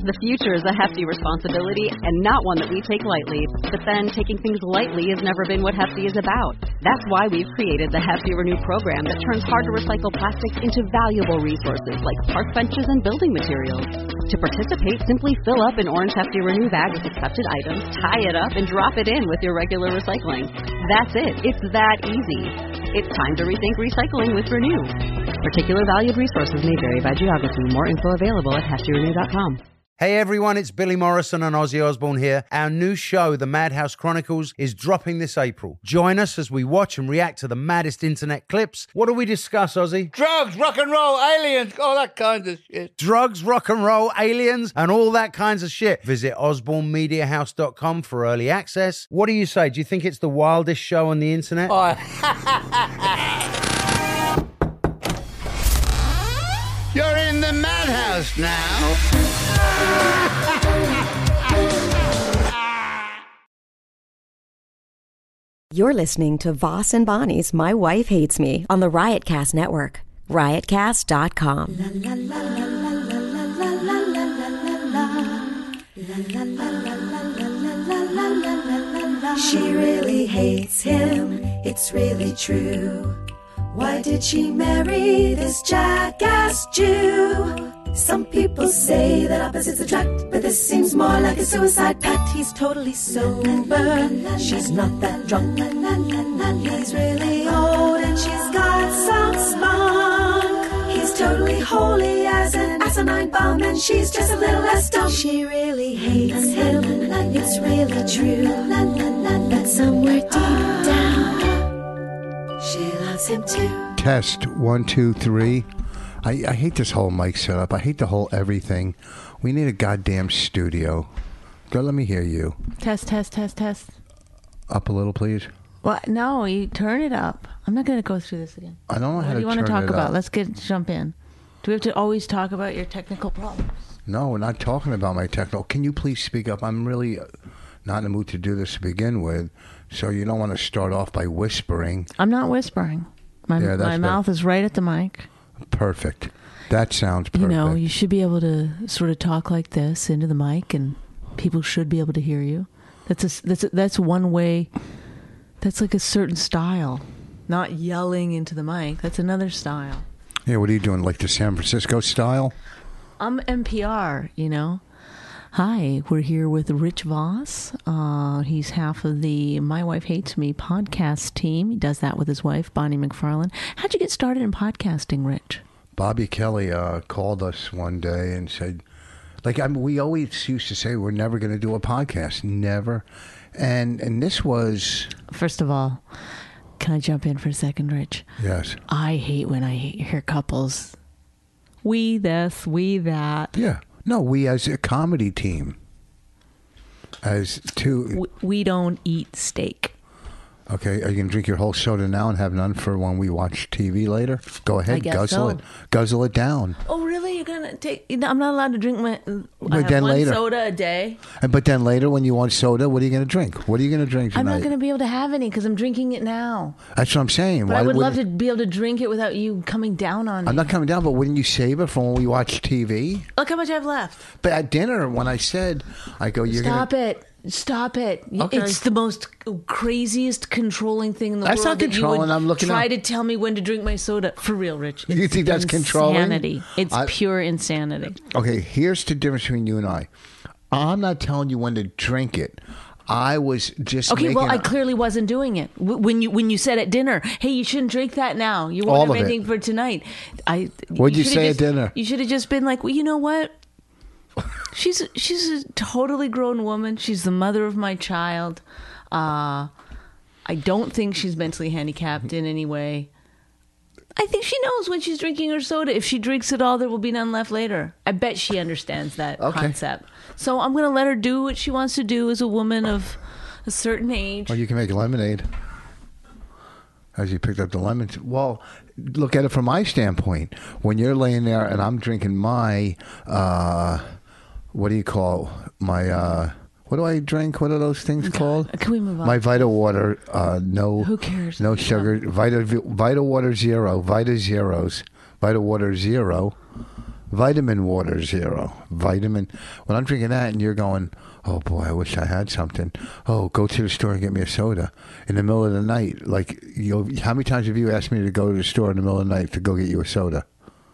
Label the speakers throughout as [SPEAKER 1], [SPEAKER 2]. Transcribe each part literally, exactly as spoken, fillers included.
[SPEAKER 1] The future is a hefty responsibility and not one that we take lightly. But then, taking things lightly has never been what Hefty is about. That's why we've created the Hefty Renew program that turns hard-to-recycle plastics into valuable resources like park benches and building materials. To participate, simply fill up an orange Hefty Renew bag with accepted items, tie it up, and drop it in with your regular recycling. That's it. It's that easy. It's time to rethink recycling with Renew. Particular valued resources may vary by geography. More info available at hefty renew dot com.
[SPEAKER 2] Hey everyone, it's Billy Morrison and Ozzy Osbourne here. Our new show, The Madhouse Chronicles, is dropping this April. Join us as we watch and react to the maddest internet clips. What do we discuss, Ozzy?
[SPEAKER 3] Drugs, rock and roll, aliens, all that kind of shit.
[SPEAKER 2] Drugs, rock and roll, aliens, and all that kinds of shit. Visit osborne media house dot com for early access. What do you say? Do you think it's the wildest show on the internet?
[SPEAKER 3] Oh. You're in the madhouse now.
[SPEAKER 4] You're listening to Voss and Bonnie's My Wife Hates Me on the Riotcast Network. riotcast dot com. She really hates him, it's really true. Why did she marry this jackass Jew? Some people say that opposites attract, but this seems more like a suicide pact. He's totally sober, she's not that drunk. He's really old and she's got some spunk. He's totally holy as an asinine bomb, and she's just a little less dumb. She really hates him, it's really true. But somewhere deep down, she loves him too.
[SPEAKER 5] Test one, two, three. I, I hate this whole mic setup. I hate the whole everything. We need a goddamn studio. Go, let me hear you.
[SPEAKER 6] Test, test, test, test.
[SPEAKER 5] Up a little, please.
[SPEAKER 6] Well, no, you turn it up. I'm not going to go through this again.
[SPEAKER 5] I don't know
[SPEAKER 6] what
[SPEAKER 5] how
[SPEAKER 6] to turn it up. What do you want to talk about?
[SPEAKER 5] Up.
[SPEAKER 6] Let's get jump in. Do we have to always talk about your technical problems?
[SPEAKER 5] No, we're not talking about my technical. Can you please speak up? I'm really not in the mood to do this to begin with, so you don't want to start off by whispering.
[SPEAKER 6] I'm not whispering. My,
[SPEAKER 5] yeah,
[SPEAKER 6] my mouth is right at the mic.
[SPEAKER 5] Perfect. That sounds perfect.
[SPEAKER 6] You know, you should be able to sort of talk like this into the mic, and people should be able to hear you. That's a, that's a, that's one way. That's like a certain style. Not yelling into the mic. That's another style.
[SPEAKER 5] Yeah, what are you doing? Like the San Francisco style?
[SPEAKER 6] I'm N P R, you know. Hi, we're here with Rich Voss. Uh, he's half of the My Wife Hates Me podcast team. He does that with his wife, Bonnie McFarlane. How'd you get started in podcasting, Rich?
[SPEAKER 5] Bobby Kelly uh, called us one day and said, like, I mean, we always used to say we're never going to do a podcast. Never. And and this was...
[SPEAKER 6] First of all, can I jump in for a second, Rich?
[SPEAKER 5] Yes.
[SPEAKER 6] I hate when I hear couples, we this, we that.
[SPEAKER 5] Yeah. No, we as a comedy team. As two...
[SPEAKER 6] We, we don't eat steak.
[SPEAKER 5] Okay, are you going to drink your whole soda now and have none for when we watch T V later? Go ahead,
[SPEAKER 6] I guess
[SPEAKER 5] guzzle
[SPEAKER 6] so.
[SPEAKER 5] it. Guzzle it down.
[SPEAKER 6] Oh, really? You're going to take... I'm not allowed to drink my...
[SPEAKER 5] But
[SPEAKER 6] I have
[SPEAKER 5] then
[SPEAKER 6] one
[SPEAKER 5] later.
[SPEAKER 6] soda a day.
[SPEAKER 5] And But then later when you want soda, what are you going to drink? What are you going to drink tonight?
[SPEAKER 6] I'm not going to be able to have any because I'm drinking it now.
[SPEAKER 5] That's what I'm saying.
[SPEAKER 6] But
[SPEAKER 5] Why
[SPEAKER 6] I would
[SPEAKER 5] wouldn't-
[SPEAKER 6] love to be able to drink it without you coming down on me.
[SPEAKER 5] I'm not coming down, but wouldn't you save it for when we watch T V?
[SPEAKER 6] Look how much I have left.
[SPEAKER 5] But at dinner, when I said, I go, you're going to...
[SPEAKER 6] Stop it. Stop it.
[SPEAKER 5] Okay.
[SPEAKER 6] It's the most craziest controlling thing in the
[SPEAKER 5] That's
[SPEAKER 6] world.
[SPEAKER 5] not controlling.
[SPEAKER 6] That you would
[SPEAKER 5] I'm looking
[SPEAKER 6] try
[SPEAKER 5] at-
[SPEAKER 6] to tell me when to drink my soda. For real, Rich. It's
[SPEAKER 5] You think that's controlling?
[SPEAKER 6] Insanity. It's
[SPEAKER 5] I-
[SPEAKER 6] pure insanity.
[SPEAKER 5] Okay, here's the difference between you and I. I'm not telling you when to drink it. I was just
[SPEAKER 6] Okay,
[SPEAKER 5] making
[SPEAKER 6] well, I
[SPEAKER 5] a-
[SPEAKER 6] clearly wasn't doing it. W- When you when you said at dinner, hey, you shouldn't drink that now. You
[SPEAKER 5] All
[SPEAKER 6] won't have
[SPEAKER 5] of it.
[SPEAKER 6] anything for tonight. I.
[SPEAKER 5] What'd you
[SPEAKER 6] should've
[SPEAKER 5] say at
[SPEAKER 6] just-
[SPEAKER 5] dinner?
[SPEAKER 6] You should have just been like, well, you know what? She's she's a totally grown woman. She's the mother of my child. Uh, I don't think she's mentally handicapped in any way. I think she knows when she's drinking her soda. If she drinks it all, there will be none left later. I bet she understands that
[SPEAKER 5] Okay.
[SPEAKER 6] concept. So I'm going to let her do what she wants to do as a woman of a certain age.
[SPEAKER 5] Or you can make lemonade. As you picked up the lemons. Well, look at it from my standpoint. When you're laying there and I'm drinking my, uh, what do you call my, uh, what do I drink? What are those things called?
[SPEAKER 6] Can we move on?
[SPEAKER 5] My Vita Water, uh, no,
[SPEAKER 6] Who cares?
[SPEAKER 5] no sugar. Vita, Vita Water Zero, Vita Zeros, Vita Water Zero. Vitamin Water Zero. Vitamin. When I'm drinking that and you're going, oh boy, I wish I had something. Oh, go to the store and get me a soda in the middle of the night. Like, you, how many times have you asked me to go to the store in the middle of the night to go get you a soda?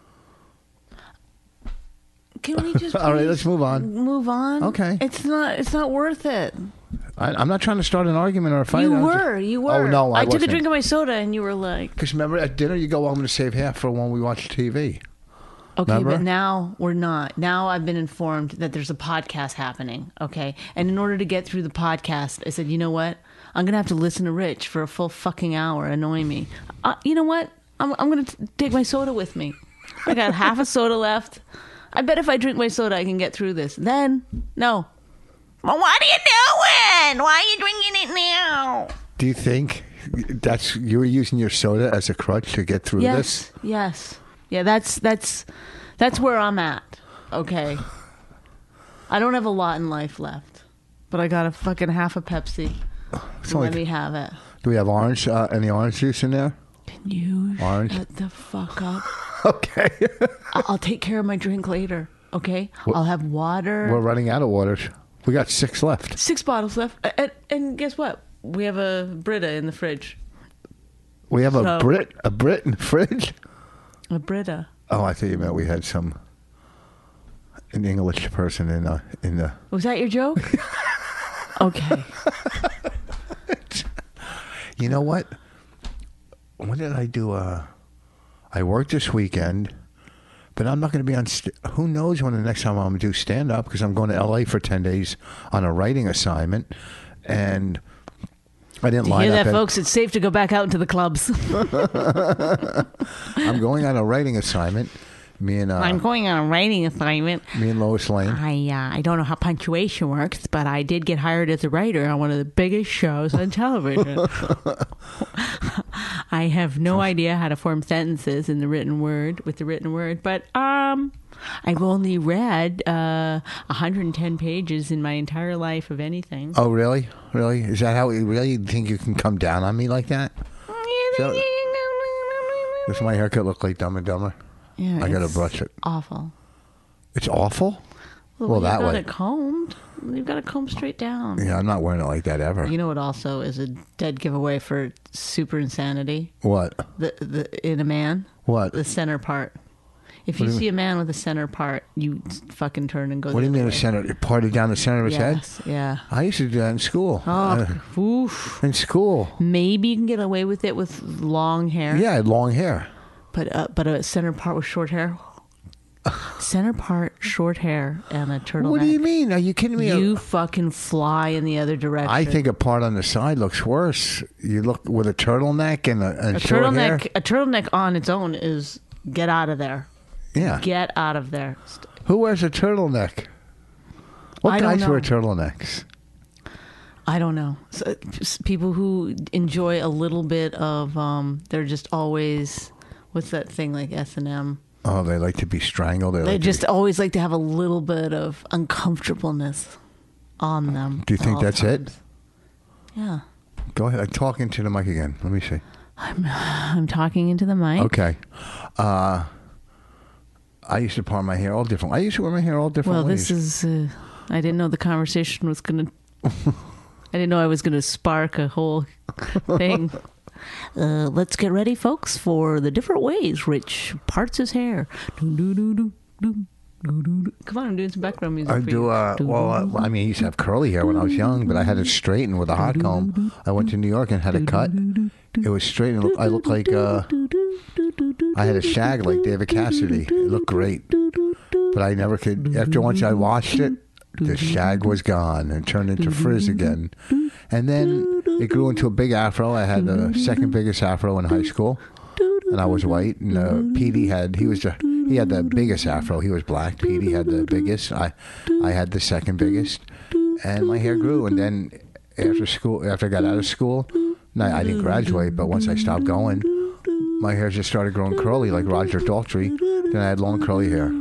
[SPEAKER 6] Can we just
[SPEAKER 5] all right? Let's move on.
[SPEAKER 6] Move on.
[SPEAKER 5] Okay.
[SPEAKER 6] It's not. It's not worth it.
[SPEAKER 5] I, I'm not trying to start an argument or a fight.
[SPEAKER 6] You
[SPEAKER 5] I'm
[SPEAKER 6] were.
[SPEAKER 5] just-
[SPEAKER 6] You were.
[SPEAKER 5] Oh no, I,
[SPEAKER 6] I took
[SPEAKER 5] wasn't.
[SPEAKER 6] a drink of my soda, and you were like,
[SPEAKER 5] Because remember at dinner you go, well, I'm going to save half for when we watch T V.
[SPEAKER 6] okay,
[SPEAKER 5] Remember?
[SPEAKER 6] but now we're not. Now I've been informed that there's a podcast happening. Okay, and in order to get through the podcast, I said, you know what? I'm gonna have to listen to Rich for a full fucking hour, annoying me. Uh, you know what? I'm I'm gonna t- take my soda with me. I got half a soda left. I bet if I drink my soda, I can get through this. Then, no. Well, what are you doing? Why are you drinking it now?
[SPEAKER 5] Do you think that's you were using your soda as a crutch to get through
[SPEAKER 6] Yes,
[SPEAKER 5] this?
[SPEAKER 6] yes, yeah. That's that's that's where I'm at. Okay, I don't have a lot in life left, but I got a fucking half a Pepsi.
[SPEAKER 5] It's
[SPEAKER 6] So
[SPEAKER 5] only-
[SPEAKER 6] let me have it.
[SPEAKER 5] Do we have orange? Uh, any orange juice in there?
[SPEAKER 6] Can you
[SPEAKER 5] Orange.
[SPEAKER 6] shut the fuck up?
[SPEAKER 5] Okay.
[SPEAKER 6] I- I'll take care of my drink later. Okay, I'll have water.
[SPEAKER 5] We're running out of water. We got six left.
[SPEAKER 6] Six bottles left, and, and guess what? We have a Brita in the fridge.
[SPEAKER 5] We have a
[SPEAKER 6] So-
[SPEAKER 5] Brit, a Brit in the fridge.
[SPEAKER 6] A Brita.
[SPEAKER 5] Oh, I thought you meant we had some an English person in the in the.
[SPEAKER 6] Was that your joke? Okay.
[SPEAKER 5] You know what? When did I do? Uh, I worked this weekend, but I'm not going to be on. St- Who knows when the next time I'm going to do stand up because I'm going to L A for ten days on a writing assignment, and I didn't
[SPEAKER 6] You
[SPEAKER 5] line
[SPEAKER 6] hear
[SPEAKER 5] up.
[SPEAKER 6] that,
[SPEAKER 5] at-
[SPEAKER 6] folks? It's safe to go back out into the clubs.
[SPEAKER 5] I'm going on a writing assignment. Me and uh,
[SPEAKER 6] I'm going on a writing assignment.
[SPEAKER 5] me and Lois Lane.
[SPEAKER 6] I uh, I don't know how punctuation works, but I did get hired as a writer on one of the biggest shows on television. I have no idea how to form sentences in the written word with the written word, but um, I've only read uh, one hundred ten pages in my entire life of anything.
[SPEAKER 5] Oh, really? Really? Is that how you really think you can come down on me like that? So- Does my haircut look like Dumb and Dumber?
[SPEAKER 6] Yeah,
[SPEAKER 5] I gotta
[SPEAKER 6] it's
[SPEAKER 5] brush it.
[SPEAKER 6] Awful.
[SPEAKER 5] It's awful?
[SPEAKER 6] Well,
[SPEAKER 5] Well,
[SPEAKER 6] you've
[SPEAKER 5] that
[SPEAKER 6] got
[SPEAKER 5] way.
[SPEAKER 6] it combed. You've got to comb straight down.
[SPEAKER 5] Yeah, I'm not wearing it like that ever.
[SPEAKER 6] You know what also is a dead giveaway for super insanity?
[SPEAKER 5] What?
[SPEAKER 6] The the in a man,
[SPEAKER 5] What?
[SPEAKER 6] the center part. If
[SPEAKER 5] What
[SPEAKER 6] you
[SPEAKER 5] do you
[SPEAKER 6] see a man with a center part, you fucking turn and go.
[SPEAKER 5] What do
[SPEAKER 6] the
[SPEAKER 5] you mean
[SPEAKER 6] other
[SPEAKER 5] the
[SPEAKER 6] way.
[SPEAKER 5] center? Party down the center of his
[SPEAKER 6] Yes, yeah.
[SPEAKER 5] head? I used to do that in school.
[SPEAKER 6] Oh,
[SPEAKER 5] Uh,
[SPEAKER 6] oof.
[SPEAKER 5] in school.
[SPEAKER 6] Maybe you can get away with it with long hair.
[SPEAKER 5] Yeah, I had long hair.
[SPEAKER 6] But uh, but a center part with short hair. Center part, short hair, and a turtleneck.
[SPEAKER 5] What do you mean? Are you kidding me?
[SPEAKER 6] You fucking fly in the other direction.
[SPEAKER 5] I think a part on the side looks worse. You look with a turtleneck and a, and
[SPEAKER 6] a
[SPEAKER 5] short hair.
[SPEAKER 6] turtleneck. A turtleneck on its own is get out of there.
[SPEAKER 5] Yeah.
[SPEAKER 6] Get out of there.
[SPEAKER 5] Who wears a turtleneck? What
[SPEAKER 6] I don't
[SPEAKER 5] guys
[SPEAKER 6] know.
[SPEAKER 5] wear turtlenecks?
[SPEAKER 6] I don't know. So, just people who enjoy a little bit of, um, they're just always, what's that thing like S and M?
[SPEAKER 5] Oh, they like to be strangled. They,
[SPEAKER 6] They
[SPEAKER 5] like to
[SPEAKER 6] just
[SPEAKER 5] be-
[SPEAKER 6] always like to have a little bit of uncomfortableness on them.
[SPEAKER 5] Do you
[SPEAKER 6] at
[SPEAKER 5] think
[SPEAKER 6] all
[SPEAKER 5] that's
[SPEAKER 6] times.
[SPEAKER 5] it?
[SPEAKER 6] Yeah.
[SPEAKER 5] Go ahead. I'm talking to the mic again. Let me see.
[SPEAKER 6] I'm, I'm talking into the mic.
[SPEAKER 5] Okay. Uh, I used to part my hair all different. I used to wear my hair all different
[SPEAKER 6] Well,
[SPEAKER 5] ways.
[SPEAKER 6] this is, uh, I didn't know the conversation was going to, I didn't know I was going to spark a whole thing. Uh, let's get ready, folks, for the different ways Rich parts his hair. Do, do, do, do, do, do, do, do. Come on, I'm doing some background music
[SPEAKER 5] I
[SPEAKER 6] for
[SPEAKER 5] do.
[SPEAKER 6] you.
[SPEAKER 5] Uh,
[SPEAKER 6] Do,
[SPEAKER 5] well,
[SPEAKER 6] do,
[SPEAKER 5] uh, I mean, I used to have curly hair when I was young, but I had it straightened with a hot comb. I went to New York and had it cut. It was straight. And I looked like uh, I had a shag like David Cassidy. It looked great, but I never could. After once I washed it, the shag was gone and turned into frizz again. And then it grew into a big afro. I had the second biggest afro in high school, and I was white. And uh, Petey had he was the he had the biggest afro. He was black. Petey had the biggest. I I had the second biggest, and my hair grew. And then after school, after I got out of school, no, I didn't graduate. But once I stopped going, my hair just started growing curly like Roger Daltrey. Then I had long curly hair.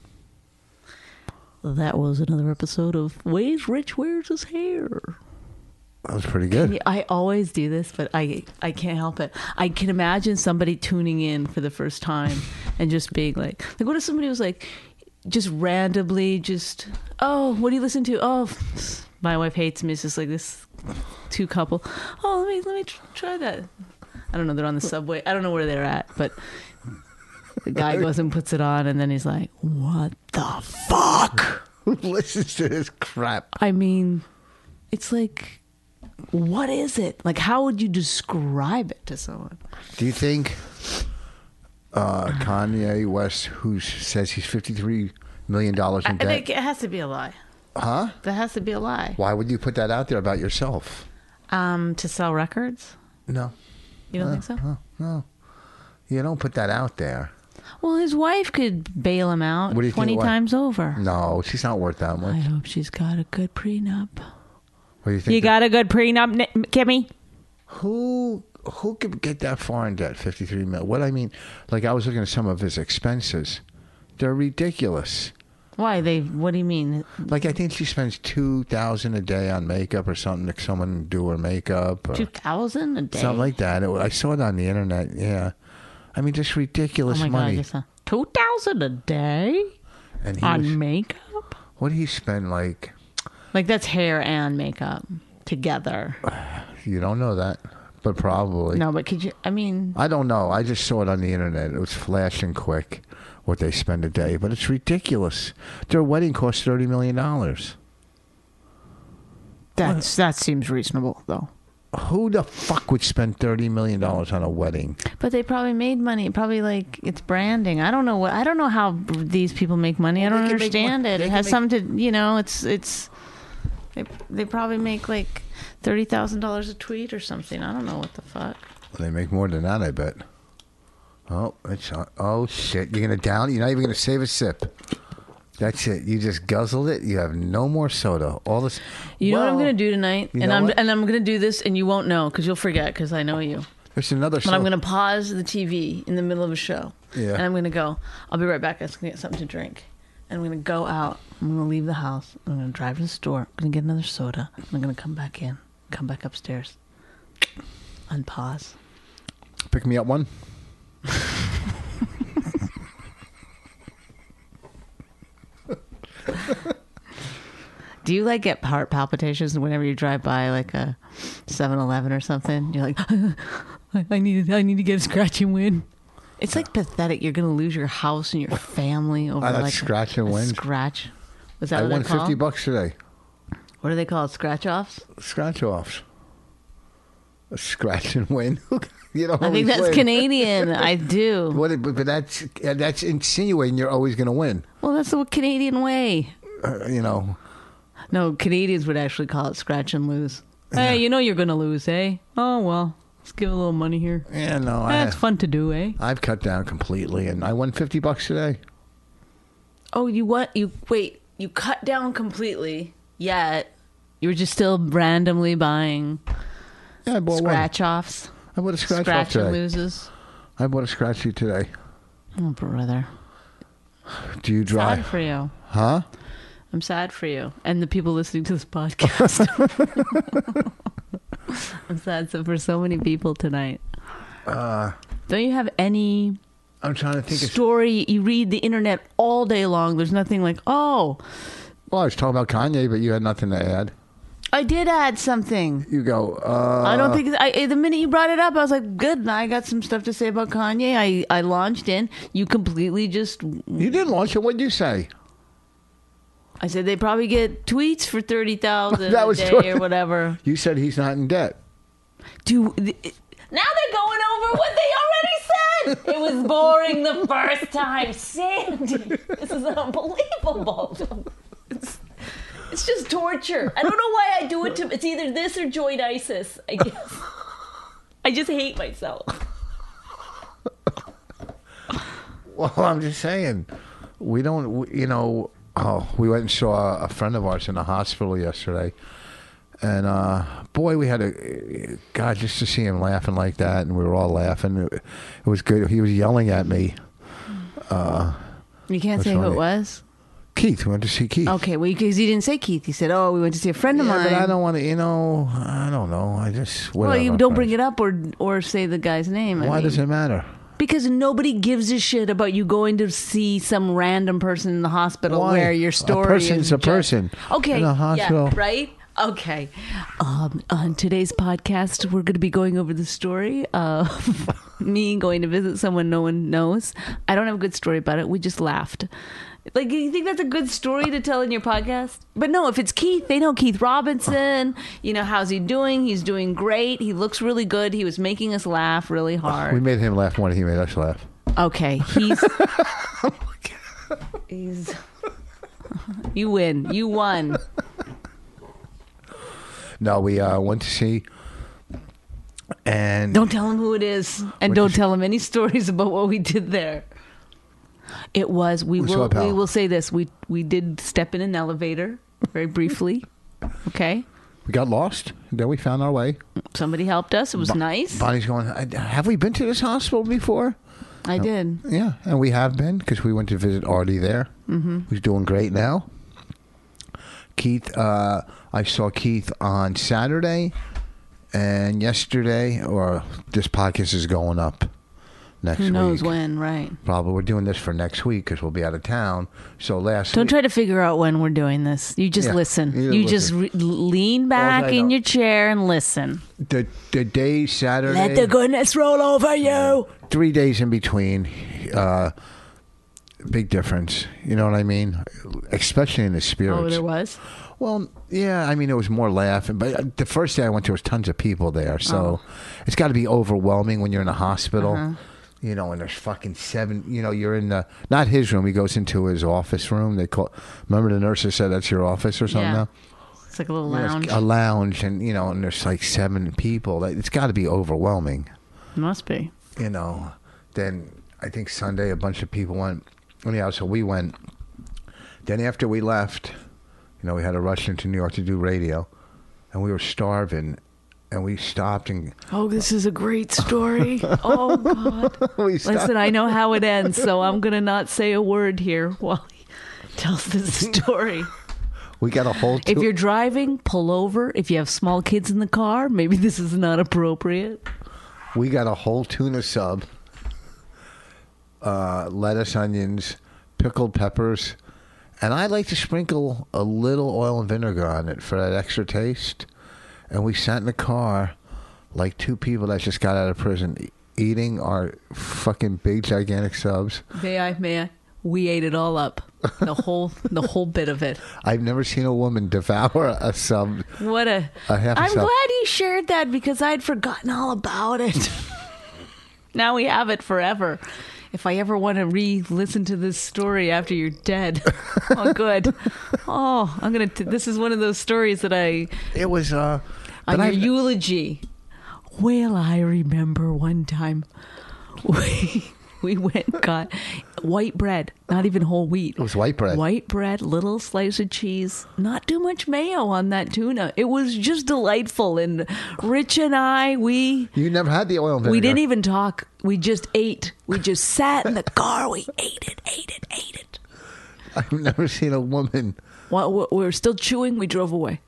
[SPEAKER 6] That was another episode of Ways Rich Wears His Hair.
[SPEAKER 5] That was pretty good.
[SPEAKER 6] I always do this, but I I can't help it. I can imagine somebody tuning in for the first time and just being like, like, what if somebody was like, just randomly, just oh, what do you listen to? Oh, my wife hates me. It's just like this two couple. Oh, let me let me tr- try that. I don't know. They're on the subway. I don't know where they're at, but the guy goes and puts it on, and then he's like, "What the fuck?"
[SPEAKER 5] Who listens to this crap?
[SPEAKER 6] I mean, it's like, what is it? Like, how would you describe it to someone?
[SPEAKER 5] Do you think uh, Kanye West, who says he's fifty-three million dollars in
[SPEAKER 6] I
[SPEAKER 5] debt?
[SPEAKER 6] think it has to be a lie.
[SPEAKER 5] Huh?
[SPEAKER 6] That has to be a lie.
[SPEAKER 5] Why would you put that out there about yourself?
[SPEAKER 6] Um, to sell records?
[SPEAKER 5] No.
[SPEAKER 6] You don't
[SPEAKER 5] no,
[SPEAKER 6] think so?
[SPEAKER 5] No, no. You don't put that out there.
[SPEAKER 6] Well, his wife could bail him out
[SPEAKER 5] What do you
[SPEAKER 6] twenty
[SPEAKER 5] think, what?
[SPEAKER 6] times over.
[SPEAKER 5] No, she's not worth that much.
[SPEAKER 6] I hope she's got a good prenup.
[SPEAKER 5] What do you think?
[SPEAKER 6] You got a good prenup, Ni- Kimmy?
[SPEAKER 5] Who who could get that far in debt? Fifty-three mil. What I mean, like I was looking at some of his expenses. They're ridiculous.
[SPEAKER 6] Why they? What do you mean?
[SPEAKER 5] Like I think she spends two thousand a day on makeup or something. Like someone do her makeup. Or
[SPEAKER 6] Two thousand a day?
[SPEAKER 5] something like that. It, I saw it on the internet. Yeah, I mean just ridiculous
[SPEAKER 6] Oh my
[SPEAKER 5] money.
[SPEAKER 6] god! Just two thousand a day
[SPEAKER 5] and he
[SPEAKER 6] on
[SPEAKER 5] was,
[SPEAKER 6] makeup?
[SPEAKER 5] what did he spend? Like
[SPEAKER 6] Like that's hair and makeup together.
[SPEAKER 5] you don't know that, but probably.
[SPEAKER 6] No, but could you? I mean,
[SPEAKER 5] I don't know. I just saw it on the internet. It was flashing quick what they spend a day, but it's ridiculous. Their wedding cost thirty million dollars.
[SPEAKER 6] that's that seems reasonable though.
[SPEAKER 5] Who the fuck would spend thirty million dollars on a wedding?
[SPEAKER 6] But they probably made money. Probably like it's branding. I don't know what. I don't know how these people make money. I
[SPEAKER 5] Well,
[SPEAKER 6] don't
[SPEAKER 5] they can make
[SPEAKER 6] understand
[SPEAKER 5] mon-
[SPEAKER 6] it.
[SPEAKER 5] they
[SPEAKER 6] It
[SPEAKER 5] can
[SPEAKER 6] has
[SPEAKER 5] make-
[SPEAKER 6] something to, you know. It's it's. They they probably make like thirty thousand dollars a tweet or something. I don't know what the fuck.
[SPEAKER 5] They make more than that, I bet. Oh, it's oh shit! You're gonna down it? You're not even gonna save a sip. That's it. You just guzzled it. You have no more soda. All this.
[SPEAKER 6] You know what I'm
[SPEAKER 5] Well,
[SPEAKER 6] gonna do tonight,
[SPEAKER 5] you
[SPEAKER 6] and
[SPEAKER 5] know
[SPEAKER 6] I'm
[SPEAKER 5] what?
[SPEAKER 6] and I'm gonna do this, and you won't know because you'll forget because I know you.
[SPEAKER 5] There's another.
[SPEAKER 6] But I'm
[SPEAKER 5] soda.
[SPEAKER 6] gonna pause the T V in the middle of a show,
[SPEAKER 5] Yeah.
[SPEAKER 6] and I'm gonna go. I'll be right back. I'm gonna get something to drink, and I'm gonna go out. I'm gonna leave the house. I'm gonna drive to the store. I'm gonna get another soda. And I'm gonna come back in. Come back upstairs. Unpause.
[SPEAKER 5] Pick me up one.
[SPEAKER 6] Do you like get heart palpitations whenever you drive by like a seven eleven or something? You're like, I I need I need to get a scratch and win. It's like pathetic. You're gonna lose your house and your family over
[SPEAKER 5] I like
[SPEAKER 6] like
[SPEAKER 5] scratch
[SPEAKER 6] a,
[SPEAKER 5] and
[SPEAKER 6] a
[SPEAKER 5] win.
[SPEAKER 6] Scratch. Was that
[SPEAKER 5] I
[SPEAKER 6] what
[SPEAKER 5] won
[SPEAKER 6] they're called?
[SPEAKER 5] fifty bucks today.
[SPEAKER 6] What do they call it? Scratch offs?
[SPEAKER 5] Scratch offs. A scratch and win. You don't
[SPEAKER 6] I think
[SPEAKER 5] always
[SPEAKER 6] that's
[SPEAKER 5] win.
[SPEAKER 6] Canadian. I do.
[SPEAKER 5] What? But, but that's that's insinuating you're always going to win.
[SPEAKER 6] Well, that's the Canadian way.
[SPEAKER 5] Uh, you know.
[SPEAKER 6] No, Canadians would actually call it scratch and lose. Hey, you know you're gonna lose, eh? Oh well, let's give a little money here.
[SPEAKER 5] Yeah, no. I,
[SPEAKER 6] That's fun to do, eh?
[SPEAKER 5] I've cut down completely, and I won fifty bucks today.
[SPEAKER 6] Oh, you what? You wait. You cut down completely, yet you were just still randomly buying
[SPEAKER 5] Yeah, I bought
[SPEAKER 6] scratch offs,
[SPEAKER 5] one. I bought a scratch,
[SPEAKER 6] scratch
[SPEAKER 5] off today.
[SPEAKER 6] and loses.
[SPEAKER 5] I bought a scratchy today.
[SPEAKER 6] Oh, brother,
[SPEAKER 5] Do you drive?
[SPEAKER 6] sad for you.
[SPEAKER 5] Huh?
[SPEAKER 6] I'm sad for you and the people listening to this podcast. I'm sad so for so many people tonight.
[SPEAKER 5] Uh,
[SPEAKER 6] Don't you have any
[SPEAKER 5] I'm trying to think. Of,
[SPEAKER 6] story? You read the internet all day long. There's nothing like, oh,
[SPEAKER 5] well, I was talking about Kanye, but you had nothing to add.
[SPEAKER 6] I did add something.
[SPEAKER 5] You go. Uh,
[SPEAKER 6] I don't think I, the minute you brought it up, I was like, "Good." I got some stuff to say about Kanye. I, I launched in. You completely just.
[SPEAKER 5] You didn't launch it. What did you say?
[SPEAKER 6] I said they probably get tweets for thirty thousand
[SPEAKER 5] That
[SPEAKER 6] a
[SPEAKER 5] was
[SPEAKER 6] day
[SPEAKER 5] tw-
[SPEAKER 6] or whatever.
[SPEAKER 5] You said he's not in debt.
[SPEAKER 6] Do now they're going over what they already said. It was boring the first time, Sandy. This is unbelievable. It's, it's just torture. I don't know why I do it to. It's either this or join ISIS. I guess. I just hate myself.
[SPEAKER 5] Well, I'm just saying, we don't. We, you know. Oh, we went and saw a friend of ours in the hospital yesterday, and uh, boy, we had a God just to see him laughing like that, and we were all laughing. It, it was good. He was yelling at me. Uh,
[SPEAKER 6] You can't
[SPEAKER 5] What's
[SPEAKER 6] say who
[SPEAKER 5] wrong?
[SPEAKER 6] it was.
[SPEAKER 5] Keith, we went to see Keith.
[SPEAKER 6] Okay, well, because he didn't say Keith. He said, "Oh, we went to see a friend of
[SPEAKER 5] Yeah,
[SPEAKER 6] mine."
[SPEAKER 5] but I don't want to. You know, I don't know. I just.
[SPEAKER 6] Well,
[SPEAKER 5] whatever,
[SPEAKER 6] you don't bring
[SPEAKER 5] friends.
[SPEAKER 6] it up or or say the guy's name. I
[SPEAKER 5] Why
[SPEAKER 6] mean,
[SPEAKER 5] does it matter?
[SPEAKER 6] Because nobody gives a shit about you going to see some random person in the hospital
[SPEAKER 5] Why?
[SPEAKER 6] where your story
[SPEAKER 5] a person's
[SPEAKER 6] is
[SPEAKER 5] a
[SPEAKER 6] just-
[SPEAKER 5] person.
[SPEAKER 6] Okay,
[SPEAKER 5] In a hospital.
[SPEAKER 6] yeah, right? Okay. Um, on today's podcast, we're going to be going over the story of me going to visit someone no one knows. I don't have a good story about it. We just laughed. Like, you think that's a good story to tell in your podcast? But no, if it's Keith, they know Keith Robinson. You know, how's he doing? He's doing great. He looks really good. He was making us laugh really hard.
[SPEAKER 5] We made him laugh more than he made us laugh.
[SPEAKER 6] Okay, he's... he's... You win. You won.
[SPEAKER 5] No, we uh, went to see, and
[SPEAKER 6] Don't tell him who it is, and
[SPEAKER 5] What
[SPEAKER 6] don't
[SPEAKER 5] is-
[SPEAKER 6] tell him any stories about what we did there. It was we
[SPEAKER 5] We saw
[SPEAKER 6] will
[SPEAKER 5] a pal.
[SPEAKER 6] we will say this we we did step in an elevator very briefly. Okay,
[SPEAKER 5] we got lost. Then we found our way.
[SPEAKER 6] somebody helped us. It was nice.
[SPEAKER 5] Bonnie's going, have we been to this hospital before?
[SPEAKER 6] I did.
[SPEAKER 5] Yeah, and we have been because we went to visit Artie there, mm-hmm. who's doing great now. Keith, uh, I saw Keith on Saturday, and yesterday, or this podcast is going up next
[SPEAKER 6] Who
[SPEAKER 5] week.
[SPEAKER 6] knows when? Right.
[SPEAKER 5] Probably we're doing this for next week because we'll be out of town. So last
[SPEAKER 6] Don't
[SPEAKER 5] week,
[SPEAKER 6] try to figure out when we're doing this. You just
[SPEAKER 5] Yeah,
[SPEAKER 6] listen.
[SPEAKER 5] you
[SPEAKER 6] You,
[SPEAKER 5] listen.
[SPEAKER 6] just re- lean back
[SPEAKER 5] I
[SPEAKER 6] in
[SPEAKER 5] know.
[SPEAKER 6] your chair and listen.
[SPEAKER 5] the the day Saturday,
[SPEAKER 6] Let the goodness roll over you.
[SPEAKER 5] three days in between. Uh, big difference. You know what I mean? Especially in the spirits.
[SPEAKER 6] Oh, there was.
[SPEAKER 5] Well, yeah, I mean, it was more laughing, but the first day I went, there was tons of people there, so
[SPEAKER 6] Oh.
[SPEAKER 5] it's got to be overwhelming when you're in a hospital,
[SPEAKER 6] Uh-huh.
[SPEAKER 5] you know, and there's fucking seven, you know, you're in the, not his room, he goes into his office room, they call, remember the nurses said that's your office or something
[SPEAKER 6] Yeah.
[SPEAKER 5] now?
[SPEAKER 6] It's like a little
[SPEAKER 5] You know,
[SPEAKER 6] lounge.
[SPEAKER 5] it's a lounge, and, you know, and there's like seven people, it's got to be overwhelming,
[SPEAKER 6] Must be.
[SPEAKER 5] you know. Then I think Sunday a bunch of people went, anyhow, so we went, then after we left, you know, we had to rush into New York to do radio, and we were starving, and we stopped and
[SPEAKER 6] Oh, this is a great story. Oh, God.
[SPEAKER 5] we stopped.
[SPEAKER 6] Listen, I know how it ends, so I'm going to not say a word here while he tells this story.
[SPEAKER 5] We got a whole.
[SPEAKER 6] If
[SPEAKER 5] tour-
[SPEAKER 6] you're driving, pull over. If you have small kids in the car, maybe this is not appropriate.
[SPEAKER 5] we got a whole tuna sub, uh, lettuce, onions, pickled peppers, and I like to sprinkle a little oil and vinegar on it for that extra taste. And we sat in the car like two people that just got out of prison, e- eating our fucking big gigantic subs.
[SPEAKER 6] May I, may I? We ate it all up. The whole, the whole bit of it.
[SPEAKER 5] I've never seen a woman devour a sub.
[SPEAKER 6] What a...
[SPEAKER 5] A half a
[SPEAKER 6] I'm
[SPEAKER 5] sub.
[SPEAKER 6] glad you shared that because I'd forgotten all about it. Now we have it forever. If I ever want to re-listen to this story after you're dead, oh, good. Oh, I'm gonna. T- this is one of those stories that I
[SPEAKER 5] It was uh,
[SPEAKER 6] on
[SPEAKER 5] but
[SPEAKER 6] your
[SPEAKER 5] I've-
[SPEAKER 6] eulogy. Well, I remember one time we we went and got white bread, not even whole wheat.
[SPEAKER 5] It was white bread.
[SPEAKER 6] White bread, little slice of cheese, not too much mayo on that tuna. It was just delightful. And Rich and I, we
[SPEAKER 5] You never had the oil and vinegar.
[SPEAKER 6] we didn't even talk. We just ate. We just sat in the car. We ate it, ate it, ate it.
[SPEAKER 5] I've never seen a woman.
[SPEAKER 6] While we were still chewing, we drove away.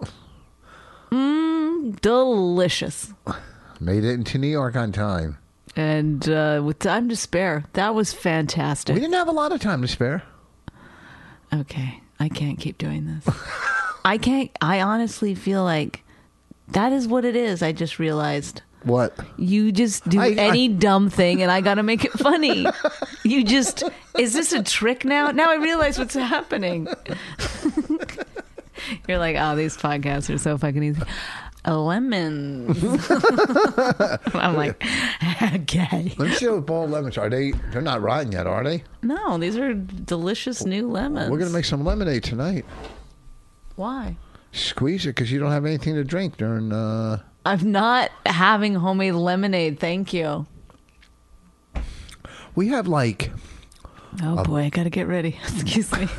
[SPEAKER 6] Mmm, delicious.
[SPEAKER 5] Made it into New York on time.
[SPEAKER 6] And uh, with time to spare, that was
[SPEAKER 5] We
[SPEAKER 6] fantastic.
[SPEAKER 5] didn't have a lot of time to spare.
[SPEAKER 6] Okay, I can't keep doing this. I can't. I honestly feel like that is what it is. I just realized.
[SPEAKER 5] What?
[SPEAKER 6] You just do
[SPEAKER 5] I-
[SPEAKER 6] any
[SPEAKER 5] I-
[SPEAKER 6] dumb thing and I gotta make it funny. You just, is this a trick now? Now I realize what's happening. You're like, oh, these podcasts are so fucking easy. Lemons. I'm like, okay.
[SPEAKER 5] Let me see what boiled lemons are. They? They're not rotten yet, are they?
[SPEAKER 6] No, these are delicious new lemons.
[SPEAKER 5] We're gonna make some lemonade tonight.
[SPEAKER 6] Why?
[SPEAKER 5] Squeeze it because you don't have anything to drink during. Uh...
[SPEAKER 6] I'm not having homemade lemonade. Thank you.
[SPEAKER 5] We have like.
[SPEAKER 6] Oh boy, I gotta get ready. Excuse me.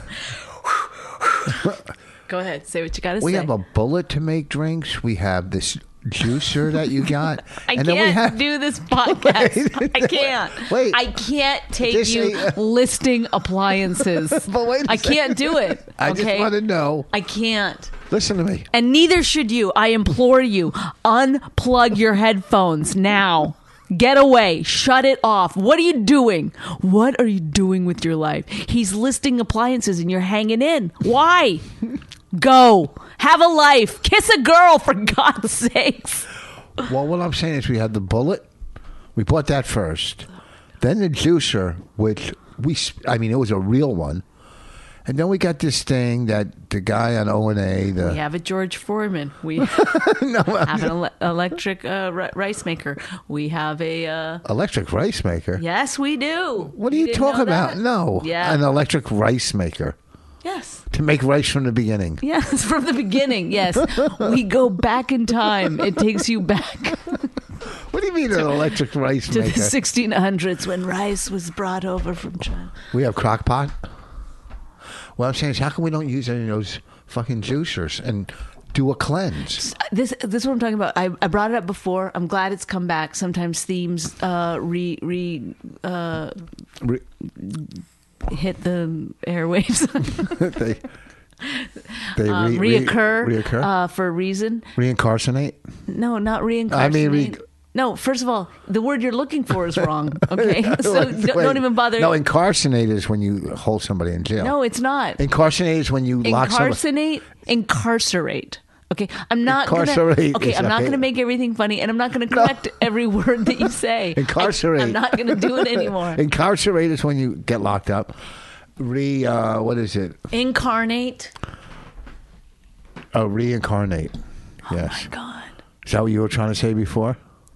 [SPEAKER 6] Go ahead. Say what you gotta
[SPEAKER 5] We
[SPEAKER 6] say.
[SPEAKER 5] have a bullet to make drinks. We have this juicer that you got.
[SPEAKER 6] I
[SPEAKER 5] and
[SPEAKER 6] can't
[SPEAKER 5] then we have.
[SPEAKER 6] do this podcast.
[SPEAKER 5] Wait.
[SPEAKER 6] I can't.
[SPEAKER 5] Wait.
[SPEAKER 6] I can't take
[SPEAKER 5] Just
[SPEAKER 6] you
[SPEAKER 5] say-
[SPEAKER 6] listing appliances.
[SPEAKER 5] But wait a
[SPEAKER 6] I
[SPEAKER 5] second.
[SPEAKER 6] can't do it.
[SPEAKER 5] I
[SPEAKER 6] okay?
[SPEAKER 5] just want to know.
[SPEAKER 6] I can't.
[SPEAKER 5] Listen to me.
[SPEAKER 6] And neither should you. I implore you. Unplug your headphones now. Get away. Shut it off. What are you doing? What are you doing with your life? He's listing appliances and you're hanging in. Why? Go. Have a life. Kiss a girl, for God's sakes.
[SPEAKER 5] Well, what I'm saying is we had the bullet. We bought that first. Then the juicer, which we, I mean, it was a real one. And then we got this thing that the guy on O and A, the
[SPEAKER 6] We have a George Foreman. We
[SPEAKER 5] no,
[SPEAKER 6] have an ele- electric uh, ri- rice maker. We have a... Uh,
[SPEAKER 5] electric rice maker.
[SPEAKER 6] yes, we do.
[SPEAKER 5] What are you
[SPEAKER 6] didn't
[SPEAKER 5] talking
[SPEAKER 6] know
[SPEAKER 5] about?
[SPEAKER 6] that?
[SPEAKER 5] No,
[SPEAKER 6] Yeah.
[SPEAKER 5] an electric rice maker
[SPEAKER 6] Yes.
[SPEAKER 5] to make rice from the beginning.
[SPEAKER 6] Yes, from the beginning. Yes. We go back in time. It takes you back
[SPEAKER 5] What do you mean an electric rice
[SPEAKER 6] to
[SPEAKER 5] maker?
[SPEAKER 6] the sixteen hundreds when rice was brought over from China.
[SPEAKER 5] We have crock pot. What I'm saying is, how come we don't use any of those fucking juicers and do a cleanse?
[SPEAKER 6] This this is what I'm talking about. I, I brought it up before. I'm glad it's come back. Sometimes themes uh, re re uh,
[SPEAKER 5] Re-
[SPEAKER 6] hit the airwaves,
[SPEAKER 5] they they
[SPEAKER 6] um,
[SPEAKER 5] re- re-
[SPEAKER 6] reoccur,
[SPEAKER 5] reoccur,
[SPEAKER 6] uh, for a reason.
[SPEAKER 5] reincarnate.
[SPEAKER 6] No, not reincarnate.
[SPEAKER 5] I mean, re-
[SPEAKER 6] no. First of all, the word you're looking for is wrong. Okay, so
[SPEAKER 5] Wait,
[SPEAKER 6] don't, don't even bother.
[SPEAKER 5] No, incarcerate is when you hold somebody in jail.
[SPEAKER 6] No, it's not.
[SPEAKER 5] Incarcerate is when you lock somebody.
[SPEAKER 6] Incarcerate, incarcerate. Okay, I'm not
[SPEAKER 5] Incarcerate
[SPEAKER 6] gonna. Okay,
[SPEAKER 5] is
[SPEAKER 6] I'm not
[SPEAKER 5] okay.
[SPEAKER 6] gonna make everything funny, and I'm not gonna correct every word that you say.
[SPEAKER 5] Incarcerate.
[SPEAKER 6] I, I'm not gonna do it anymore.
[SPEAKER 5] Incarcerate is when you get locked up. Re, uh, what is it?
[SPEAKER 6] Incarnate.
[SPEAKER 5] Oh, reincarnate. Yes.
[SPEAKER 6] My God.
[SPEAKER 5] Is that what you were trying to say before?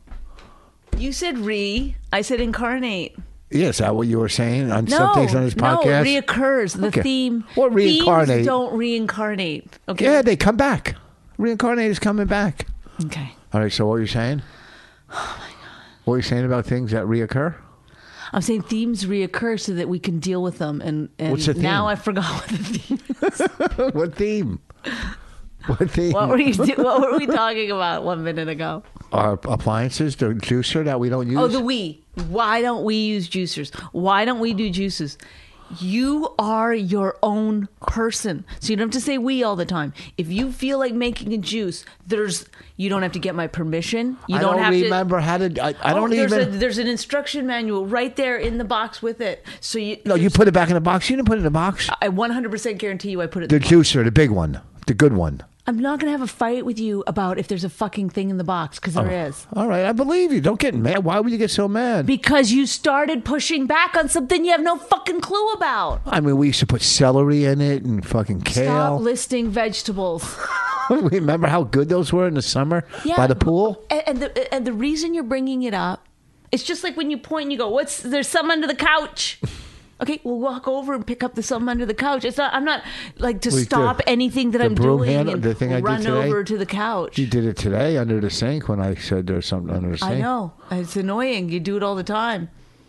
[SPEAKER 6] You said re. I said incarnate.
[SPEAKER 5] Yeah, is that what you were saying on
[SPEAKER 6] No,
[SPEAKER 5] some things on this
[SPEAKER 6] no,
[SPEAKER 5] podcast?
[SPEAKER 6] it reoccurs. The
[SPEAKER 5] Okay.
[SPEAKER 6] theme.
[SPEAKER 5] Or reincarnate.
[SPEAKER 6] Themes don't reincarnate. Okay.
[SPEAKER 5] Yeah, they come back. Reincarnate is coming back.
[SPEAKER 6] Okay.
[SPEAKER 5] All right, so what were you saying? Oh, my God. What were you saying about things that reoccur?
[SPEAKER 6] I'm saying themes reoccur so that we can deal with them. And, and
[SPEAKER 5] What's the theme?
[SPEAKER 6] now I forgot what the theme is.
[SPEAKER 5] What theme? What theme?
[SPEAKER 6] What were you do- What were we talking about one minute ago?
[SPEAKER 5] Our appliances, the juicer that we don't use.
[SPEAKER 6] Oh, the we. Why don't we use juicers? Why don't we do juices? You are your own person. So you don't have to say we all the time. If you feel like making a juice, there's you don't have to get my permission. You
[SPEAKER 5] I
[SPEAKER 6] don't,
[SPEAKER 5] don't
[SPEAKER 6] have
[SPEAKER 5] remember how to. I, I
[SPEAKER 6] to.
[SPEAKER 5] don't
[SPEAKER 6] oh, there's
[SPEAKER 5] even.
[SPEAKER 6] A, there's an instruction manual right there in the box with it. So you.
[SPEAKER 5] no, you put it back in the box. You didn't put it in the box.
[SPEAKER 6] I one hundred percent guarantee you I put it.
[SPEAKER 5] The
[SPEAKER 6] in the box.
[SPEAKER 5] juicer, the big one, the good one.
[SPEAKER 6] I'm not going to have a fight with you about if there's a fucking thing in the box, because there is.
[SPEAKER 5] All right, I believe you. Don't get mad. Why would you get so mad?
[SPEAKER 6] Because you started pushing back on something you have no fucking clue about.
[SPEAKER 5] I mean, we used to put celery in it and fucking
[SPEAKER 6] Stop
[SPEAKER 5] kale.
[SPEAKER 6] listing vegetables.
[SPEAKER 5] Remember how good those were in the summer
[SPEAKER 6] Yeah,
[SPEAKER 5] by the pool?
[SPEAKER 6] And, and the and the reason you're bringing it up, it's just like when you point and you go, "What's there's some under the couch." Okay, we'll walk over and pick up the something under the couch. It's not. I'm not like to
[SPEAKER 5] Wait,
[SPEAKER 6] stop
[SPEAKER 5] the-
[SPEAKER 6] anything that
[SPEAKER 5] the
[SPEAKER 6] I'm
[SPEAKER 5] broom
[SPEAKER 6] doing
[SPEAKER 5] handle-
[SPEAKER 6] and
[SPEAKER 5] the thing I did
[SPEAKER 6] run
[SPEAKER 5] today?
[SPEAKER 6] over to the couch.
[SPEAKER 5] You did it today under the sink when I said there's something under the sink.
[SPEAKER 6] I know it's annoying. You do it all the time.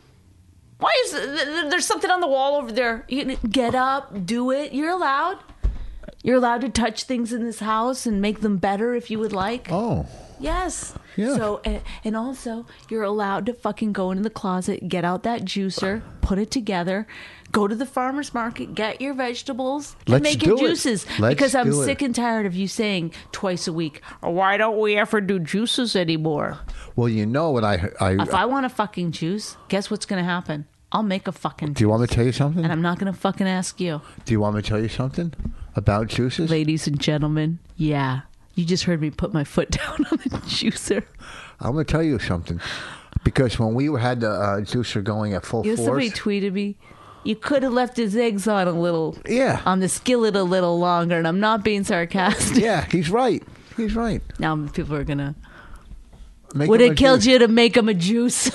[SPEAKER 6] Why is th- there's something on the wall over there? You get up, do it. You're allowed. You're allowed to touch things in this house and make them better if you would like.
[SPEAKER 5] Oh,
[SPEAKER 6] Yes.
[SPEAKER 5] Yeah.
[SPEAKER 6] So, and, and also, you're allowed to fucking go into the closet, get out that juicer, put it together, go to the farmer's market, get your vegetables, and
[SPEAKER 5] Let's
[SPEAKER 6] make
[SPEAKER 5] do
[SPEAKER 6] your
[SPEAKER 5] it.
[SPEAKER 6] juices.
[SPEAKER 5] Let's
[SPEAKER 6] because I'm
[SPEAKER 5] do it.
[SPEAKER 6] sick and tired of you saying twice a week, why don't we ever do juices anymore?
[SPEAKER 5] well, you know what I I.
[SPEAKER 6] If I want a fucking juice, guess what's going to happen? I'll make a fucking
[SPEAKER 5] do you want me
[SPEAKER 6] juice.
[SPEAKER 5] to tell you something?
[SPEAKER 6] And I'm not going to fucking ask you.
[SPEAKER 5] Do you want me to tell you something about juices?
[SPEAKER 6] Ladies and gentlemen, yeah. You just heard me put my foot down on the juicer.
[SPEAKER 5] I'm going to tell you something. Because when we had the uh, juicer going at full
[SPEAKER 6] You know, somebody
[SPEAKER 5] force.
[SPEAKER 6] tweeted me, you could have left his eggs on a little,
[SPEAKER 5] Yeah.
[SPEAKER 6] on the skillet a little longer, and I'm not being sarcastic.
[SPEAKER 5] Yeah, he's right. He's right.
[SPEAKER 6] Now people are gonna.
[SPEAKER 5] Make
[SPEAKER 6] Would
[SPEAKER 5] him a
[SPEAKER 6] it killed
[SPEAKER 5] juice.
[SPEAKER 6] you to make him a juice?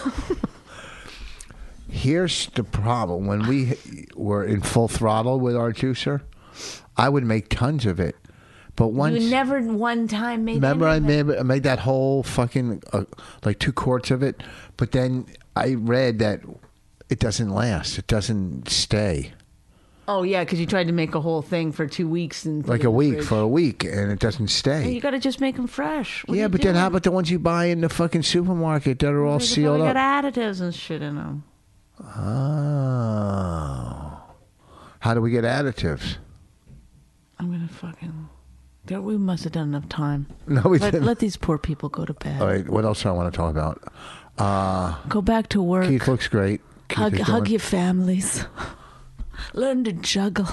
[SPEAKER 5] Here's the problem. When we were in full throttle with our juicer, I would make tons of it. But once,
[SPEAKER 6] you never one time made.
[SPEAKER 5] remember, I
[SPEAKER 6] any of it.
[SPEAKER 5] made, I made that whole fucking uh, like two quarts of it. But then I read that it doesn't last. It doesn't stay.
[SPEAKER 6] Oh yeah, because you tried to make a whole thing for two weeks and put
[SPEAKER 5] Like
[SPEAKER 6] it
[SPEAKER 5] a
[SPEAKER 6] in the
[SPEAKER 5] week
[SPEAKER 6] fridge.
[SPEAKER 5] for a week, and it doesn't
[SPEAKER 6] Hey,
[SPEAKER 5] stay.
[SPEAKER 6] you got to just make them fresh. What are
[SPEAKER 5] Yeah,
[SPEAKER 6] you
[SPEAKER 5] but then how
[SPEAKER 6] doing?
[SPEAKER 5] about the ones you buy in the fucking supermarket that are all
[SPEAKER 6] They
[SPEAKER 5] sealed
[SPEAKER 6] probably
[SPEAKER 5] up?
[SPEAKER 6] got additives and shit in them.
[SPEAKER 5] Oh. How do we get additives?
[SPEAKER 6] I'm gonna fucking. There, we must have done enough time.
[SPEAKER 5] No, we
[SPEAKER 6] Let,
[SPEAKER 5] didn't.
[SPEAKER 6] let these poor people go to bed.
[SPEAKER 5] All right, what else do I want to talk about? Uh,
[SPEAKER 6] Go back to work.
[SPEAKER 5] Keith looks great. Keith
[SPEAKER 6] hug
[SPEAKER 5] is
[SPEAKER 6] hug
[SPEAKER 5] doing-
[SPEAKER 6] your families. Learn to juggle.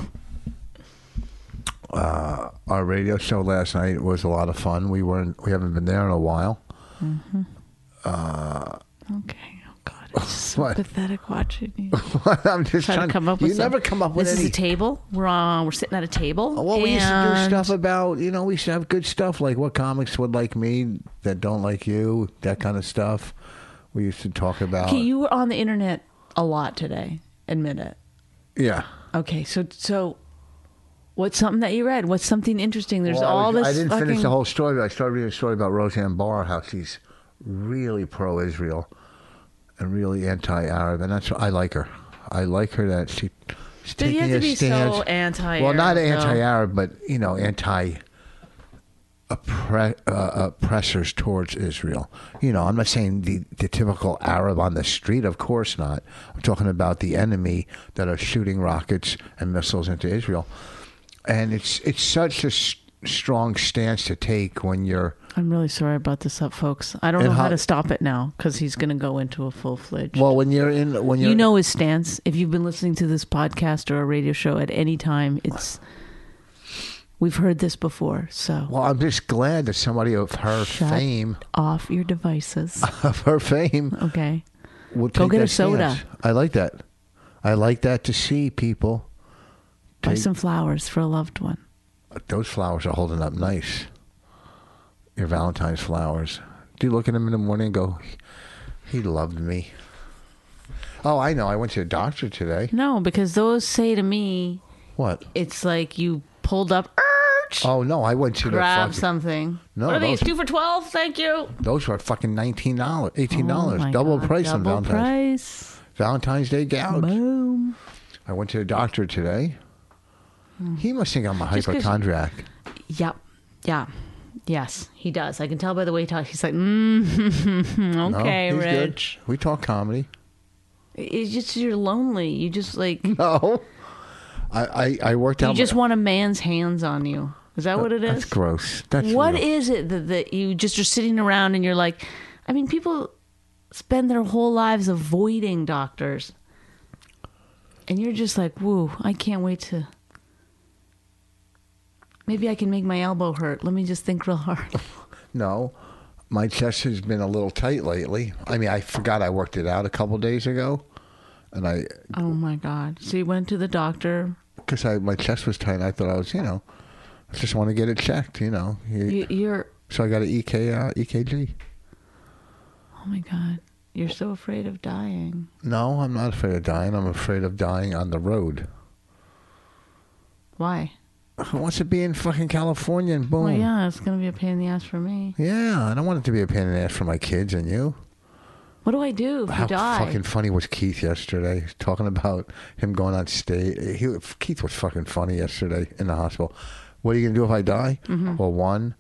[SPEAKER 5] Uh, our radio show last night was a lot of fun. We weren't. We haven't been there in a while.
[SPEAKER 6] Mm-hmm.
[SPEAKER 5] Uh,
[SPEAKER 6] okay. Oh God, it's just so
[SPEAKER 5] What?
[SPEAKER 6] pathetic watching you.
[SPEAKER 5] I'm just
[SPEAKER 6] Trying
[SPEAKER 5] trying
[SPEAKER 6] to come up with.
[SPEAKER 5] You
[SPEAKER 6] some-
[SPEAKER 5] never come up with
[SPEAKER 6] This
[SPEAKER 5] any.
[SPEAKER 6] is a table. We're on. We're sitting at a table.
[SPEAKER 5] Well, we used to do
[SPEAKER 6] and-
[SPEAKER 5] stuff about, you know, we used to have good stuff like what comics would like me that don't like you, that kind of stuff. We used to talk about.
[SPEAKER 6] Okay, you were on the internet a lot today. Admit it.
[SPEAKER 5] Yeah.
[SPEAKER 6] Okay, so so, what's something that you read? What's something interesting? There's
[SPEAKER 5] Well, I
[SPEAKER 6] all
[SPEAKER 5] was-
[SPEAKER 6] this.
[SPEAKER 5] I didn't
[SPEAKER 6] fucking,
[SPEAKER 5] finish the whole story, but I started reading a story about Roseanne Barr, how she's really pro-Israel and really anti-Arab, and that's I like her. I like her that she, she's
[SPEAKER 6] But you
[SPEAKER 5] taking
[SPEAKER 6] have to
[SPEAKER 5] a
[SPEAKER 6] be
[SPEAKER 5] stance.
[SPEAKER 6] so anti-Arab.
[SPEAKER 5] Well, not
[SPEAKER 6] though.
[SPEAKER 5] anti-Arab, but you know, anti. Oppre- uh, oppressors towards Israel. You know, I'm not saying the, the typical Arab on the street, of course not. I'm talking about the enemy that are shooting rockets and missiles into Israel. And it's it's such a s- strong stance to take when you're...
[SPEAKER 6] I'm really sorry about this up, folks. I don't
[SPEAKER 5] And
[SPEAKER 6] know how,
[SPEAKER 5] how-
[SPEAKER 6] to stop it now because he's going to go into a full fledged.
[SPEAKER 5] Well, when you're in... when you're
[SPEAKER 6] You know his stance. If you've been listening to this podcast or a radio show at any time, it's we've heard this before. So
[SPEAKER 5] Well, I'm just glad that somebody of her
[SPEAKER 6] shut
[SPEAKER 5] fame...
[SPEAKER 6] off your devices.
[SPEAKER 5] of her fame...
[SPEAKER 6] Okay.
[SPEAKER 5] will
[SPEAKER 6] Go
[SPEAKER 5] take
[SPEAKER 6] get a
[SPEAKER 5] that
[SPEAKER 6] soda.
[SPEAKER 5] stance. I like that. I like that to see people...
[SPEAKER 6] Buy
[SPEAKER 5] take-
[SPEAKER 6] some flowers for a loved one.
[SPEAKER 5] Those flowers are holding up nice. Your Valentine's flowers. Do you look at them in the morning and go, he loved me? Oh, I know. I went to the doctor today.
[SPEAKER 6] No, because those say to me,
[SPEAKER 5] What?
[SPEAKER 6] it's like you pulled up, urge,
[SPEAKER 5] Oh, no. I went to the
[SPEAKER 6] grab
[SPEAKER 5] fucking...
[SPEAKER 6] something.
[SPEAKER 5] No,
[SPEAKER 6] what are these?
[SPEAKER 5] those-
[SPEAKER 6] Two for twelve? Thank you.
[SPEAKER 5] Those were fucking nineteen dollars, eighteen dollars.
[SPEAKER 6] Oh my
[SPEAKER 5] double
[SPEAKER 6] God,
[SPEAKER 5] price on
[SPEAKER 6] double
[SPEAKER 5] Valentine's.
[SPEAKER 6] price.
[SPEAKER 5] Valentine's Day gouge.
[SPEAKER 6] Boom.
[SPEAKER 5] I went to the doctor today. He must think I'm a
[SPEAKER 6] Just 'cause-
[SPEAKER 5] hypochondriac.
[SPEAKER 6] Yep. Yeah. Yes, he does. I can tell by the way he talks. He's like, mm,
[SPEAKER 5] No,
[SPEAKER 6] okay,
[SPEAKER 5] he's good.
[SPEAKER 6] Rich.
[SPEAKER 5] We talk comedy.
[SPEAKER 6] It's just you're lonely. You just like you
[SPEAKER 5] No. I, I, I worked out...
[SPEAKER 6] just
[SPEAKER 5] my-
[SPEAKER 6] want a man's hands on you. Is that what it is?
[SPEAKER 5] That's gross. That's
[SPEAKER 6] What
[SPEAKER 5] real.
[SPEAKER 6] is it that, that you just are sitting around and you're like, I mean, people spend their whole lives avoiding doctors. And you're just like, woo, I can't wait to. Maybe I can make my elbow hurt. Let me just think real hard.
[SPEAKER 5] No, my chest has been a little tight lately. I mean, I forgot I worked it out a couple days ago, and I
[SPEAKER 6] Oh my God. So you went to the doctor.
[SPEAKER 5] because I my chest was tight. And I thought I was, you know, I just want to get it checked, you know. You-
[SPEAKER 6] You, you're,
[SPEAKER 5] so I got an E K uh, E K G.
[SPEAKER 6] oh my God. You're so afraid of dying.
[SPEAKER 5] No, I'm not afraid of dying. I'm afraid of dying on the road.
[SPEAKER 6] Why?
[SPEAKER 5] Who wants to be in fucking California and boom?
[SPEAKER 6] Well, yeah, it's going to be a pain in the ass for me.
[SPEAKER 5] Yeah, I don't want it to be a pain in the ass for my kids and you.
[SPEAKER 6] What do I do if
[SPEAKER 5] How
[SPEAKER 6] you die?
[SPEAKER 5] fucking funny was Keith yesterday talking about him going on stage. He, Keith was fucking funny yesterday in the hospital. What are you gonna do if I die?
[SPEAKER 6] Mm-hmm.
[SPEAKER 5] Well, one,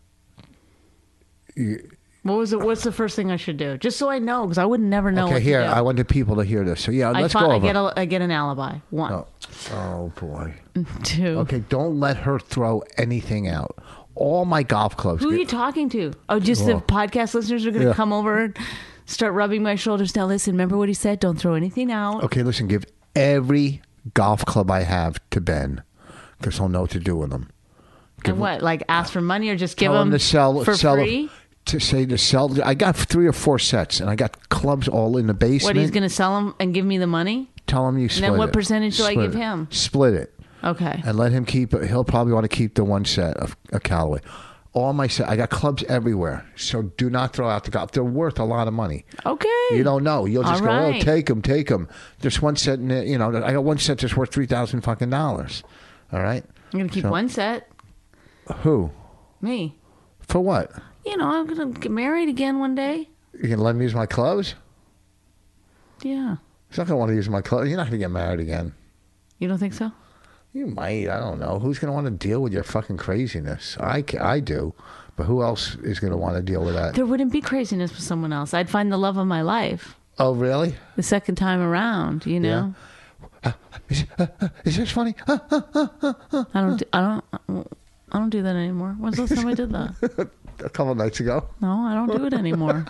[SPEAKER 5] you,
[SPEAKER 6] What was it? What's the first thing I should do? Just so I know, because I would never know.
[SPEAKER 5] okay,
[SPEAKER 6] what
[SPEAKER 5] here
[SPEAKER 6] to do.
[SPEAKER 5] I want the people to hear this. So yeah,
[SPEAKER 6] I,
[SPEAKER 5] let's
[SPEAKER 6] find,
[SPEAKER 5] go
[SPEAKER 6] I
[SPEAKER 5] over.
[SPEAKER 6] get a, I get an alibi. One,
[SPEAKER 5] oh. oh boy.
[SPEAKER 6] two.
[SPEAKER 5] Okay, don't let her throw anything out. All my golf clubs.
[SPEAKER 6] Who are
[SPEAKER 5] get-
[SPEAKER 6] you talking to? Oh, just
[SPEAKER 5] Well,
[SPEAKER 6] the podcast listeners are going to
[SPEAKER 5] yeah.
[SPEAKER 6] come over and start rubbing my shoulders. Now, listen. Remember what he said? Don't throw anything out.
[SPEAKER 5] Okay, listen. Give every golf club I have to Ben, because he'll know what to do with them.
[SPEAKER 6] And what? Like ask for money or just give
[SPEAKER 5] Tell
[SPEAKER 6] them
[SPEAKER 5] him to sell
[SPEAKER 6] for
[SPEAKER 5] sell
[SPEAKER 6] free?
[SPEAKER 5] to say to sell. I got three or four sets, and I got clubs all in the basement.
[SPEAKER 6] What? He's going to sell them and give me the money?
[SPEAKER 5] Tell him you split
[SPEAKER 6] then what
[SPEAKER 5] it.
[SPEAKER 6] percentage do I
[SPEAKER 5] Split
[SPEAKER 6] give
[SPEAKER 5] it.
[SPEAKER 6] him?
[SPEAKER 5] Split it,
[SPEAKER 6] Okay.
[SPEAKER 5] and let him keep it. He'll probably want to keep the one set of, of Callaway. All my set, I got clubs everywhere. So do not throw out the golf. They're worth a lot of money.
[SPEAKER 6] Okay.
[SPEAKER 5] You don't know. You'll just
[SPEAKER 6] All
[SPEAKER 5] go,
[SPEAKER 6] right.
[SPEAKER 5] oh, take them, take them. There's one set in there, you know, I got one set that's worth three thousand fucking dollars. All right?
[SPEAKER 6] I'm going to keep
[SPEAKER 5] So-
[SPEAKER 6] one set.
[SPEAKER 5] Who?
[SPEAKER 6] Me.
[SPEAKER 5] For what?
[SPEAKER 6] You know, I'm going to get married again one day.
[SPEAKER 5] You can let me use my clothes?
[SPEAKER 6] Yeah.
[SPEAKER 5] He's not going to want to use my clothes. You're not going to get married again.
[SPEAKER 6] You don't think so?
[SPEAKER 5] You might. I don't know. Who's going to want to deal with your fucking craziness? I, ca- I do. But who else is going to want to deal with that?
[SPEAKER 6] There wouldn't be craziness with someone else. I'd find the love of my life
[SPEAKER 5] Oh, really?
[SPEAKER 6] the second time around, you know?
[SPEAKER 5] Is, uh, uh, is this funny? Uh, uh, uh, uh.
[SPEAKER 6] I don't, I don't, I don't do that anymore. When's the last time I did that?
[SPEAKER 5] A couple of nights ago.
[SPEAKER 6] No, I don't do it anymore.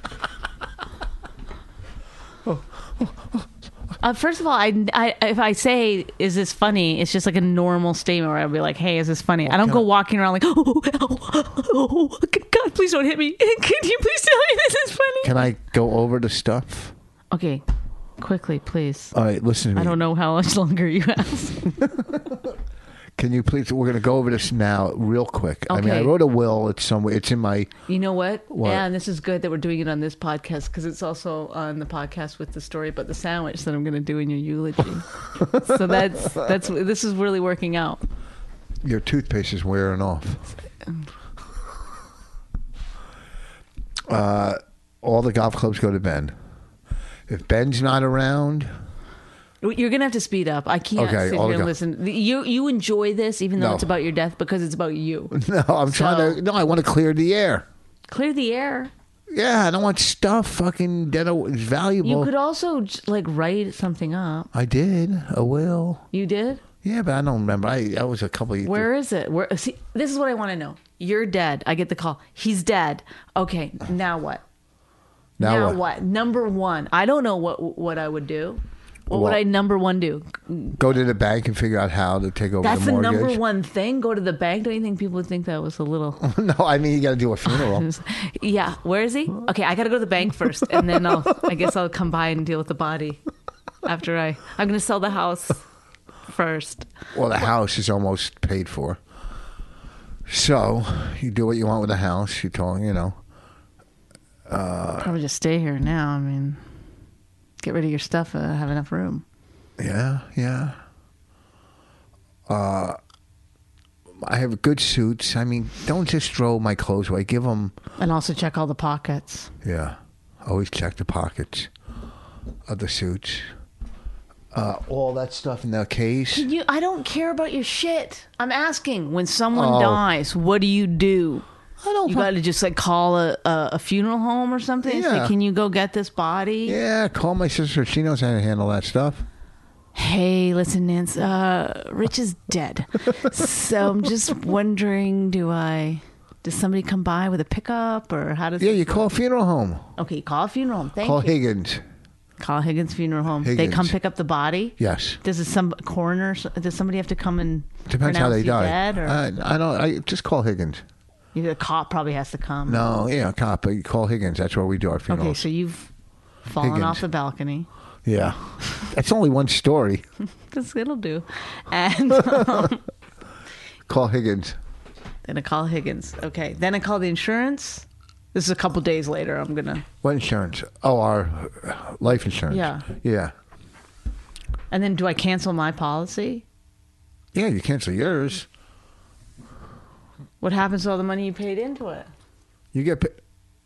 [SPEAKER 6] Uh, first of all, I, I if I say, is this funny, it's just like a normal statement where I'll be like, hey, is this funny? I don't go walking around like, oh, oh, oh, oh, God, please don't hit me. Can you please tell me this is funny?
[SPEAKER 5] Can I go over the stuff?
[SPEAKER 6] Okay, quickly, please.
[SPEAKER 5] All right, listen to me.
[SPEAKER 6] I don't know how much longer you have.
[SPEAKER 5] Can you please? We're going to go over this now, real quick. I mean, I
[SPEAKER 6] Okay.
[SPEAKER 5] wrote a will. It's somewhere. It's in my.
[SPEAKER 6] You know what?
[SPEAKER 5] What?
[SPEAKER 6] Yeah, and this is good that we're doing it on this podcast because it's also on the podcast with the story about the sandwich that I'm going to do in your eulogy. So that's that's this is really working out.
[SPEAKER 5] Your toothpaste is wearing off. Uh, all the golf clubs go to Ben. If Ben's not around,
[SPEAKER 6] You're gonna have to speed up. I can't
[SPEAKER 5] Okay,
[SPEAKER 6] sit
[SPEAKER 5] I'll
[SPEAKER 6] here and
[SPEAKER 5] go.
[SPEAKER 6] listen. You you enjoy this even though
[SPEAKER 5] No.
[SPEAKER 6] it's about your death because it's about you.
[SPEAKER 5] no, I'm trying
[SPEAKER 6] So-
[SPEAKER 5] to. No, I want to clear the air.
[SPEAKER 6] Clear the air.
[SPEAKER 5] Yeah, I don't want stuff fucking dead. It's valuable.
[SPEAKER 6] You could also j- like write something up.
[SPEAKER 5] I did a will.
[SPEAKER 6] You did?
[SPEAKER 5] Yeah, but I don't remember. I that was a couple of years.
[SPEAKER 6] Where is it? Where? See, this is what I want to know. You're dead. I get the call. He's dead. Okay, now what?
[SPEAKER 5] Now what?
[SPEAKER 6] Number one. I don't know what what I would do. What would
[SPEAKER 5] Well-
[SPEAKER 6] I number one do?
[SPEAKER 5] Go to the bank and figure out how to take over
[SPEAKER 6] That's
[SPEAKER 5] the
[SPEAKER 6] the
[SPEAKER 5] mortgage.
[SPEAKER 6] number one thing. Go to the bank. Don't you think people would think that was a little?
[SPEAKER 5] No, I mean you got to do a funeral.
[SPEAKER 6] Yeah. Where is he? Okay, I got to go to the bank first, and then I'll. I guess I'll come by and deal with the body after I. I'm going to sell the house first.
[SPEAKER 5] Well, the house is almost paid for. So you do what you want with the house. You told you know.
[SPEAKER 6] Probably just stay here now. I mean, get rid of your stuff. Uh, have enough room.
[SPEAKER 5] Yeah, yeah. Uh, I have good suits. I mean, don't just throw my clothes away. Give them.
[SPEAKER 6] And also check all the pockets.
[SPEAKER 5] Yeah, always check the pockets of the suits. Uh, all that stuff in the case.
[SPEAKER 6] You, I don't care about your shit. I'm asking. When someone
[SPEAKER 5] Oh.
[SPEAKER 6] dies, what do you do?
[SPEAKER 5] I don't.
[SPEAKER 6] You
[SPEAKER 5] fu-
[SPEAKER 6] got to just like call a, a, a funeral home or something. and say,
[SPEAKER 5] Yeah.
[SPEAKER 6] can you go get this body?
[SPEAKER 5] Yeah, call my sister. She knows how to handle that stuff.
[SPEAKER 6] Hey, listen, Nance. Uh, Rich is dead. So I'm just wondering, do I? Does somebody come by with a pickup or how does?
[SPEAKER 5] Yeah,
[SPEAKER 6] it
[SPEAKER 5] you
[SPEAKER 6] work?
[SPEAKER 5] call a funeral home.
[SPEAKER 6] Okay, call a funeral home. Thank
[SPEAKER 5] Call
[SPEAKER 6] you.
[SPEAKER 5] Higgins.
[SPEAKER 6] Call Higgins Funeral Home. They
[SPEAKER 5] Higgins.
[SPEAKER 6] come pick up the body.
[SPEAKER 5] Yes.
[SPEAKER 6] Does it some coroner? Does somebody have to come and
[SPEAKER 5] Depends how
[SPEAKER 6] pronounce
[SPEAKER 5] they
[SPEAKER 6] you
[SPEAKER 5] die.
[SPEAKER 6] dead, or
[SPEAKER 5] I, I don't. I just call Higgins.
[SPEAKER 6] the cop probably has to come?
[SPEAKER 5] No, yeah, cop. But you call Higgins. That's where we do our
[SPEAKER 6] Okay,
[SPEAKER 5] funerals.
[SPEAKER 6] so you've fallen
[SPEAKER 5] Higgins.
[SPEAKER 6] off the balcony.
[SPEAKER 5] Yeah, that's only one story.
[SPEAKER 6] This it'll do. And um,
[SPEAKER 5] Call Higgins.
[SPEAKER 6] then I call Higgins. Okay. Then I call the insurance. This is a couple days later. I'm gonna.
[SPEAKER 5] What insurance? Oh, our uh, life insurance.
[SPEAKER 6] Yeah.
[SPEAKER 5] Yeah.
[SPEAKER 6] And then do I cancel my policy?
[SPEAKER 5] Yeah, you cancel yours.
[SPEAKER 6] What happens to all the money you paid into it?
[SPEAKER 5] You get. pa-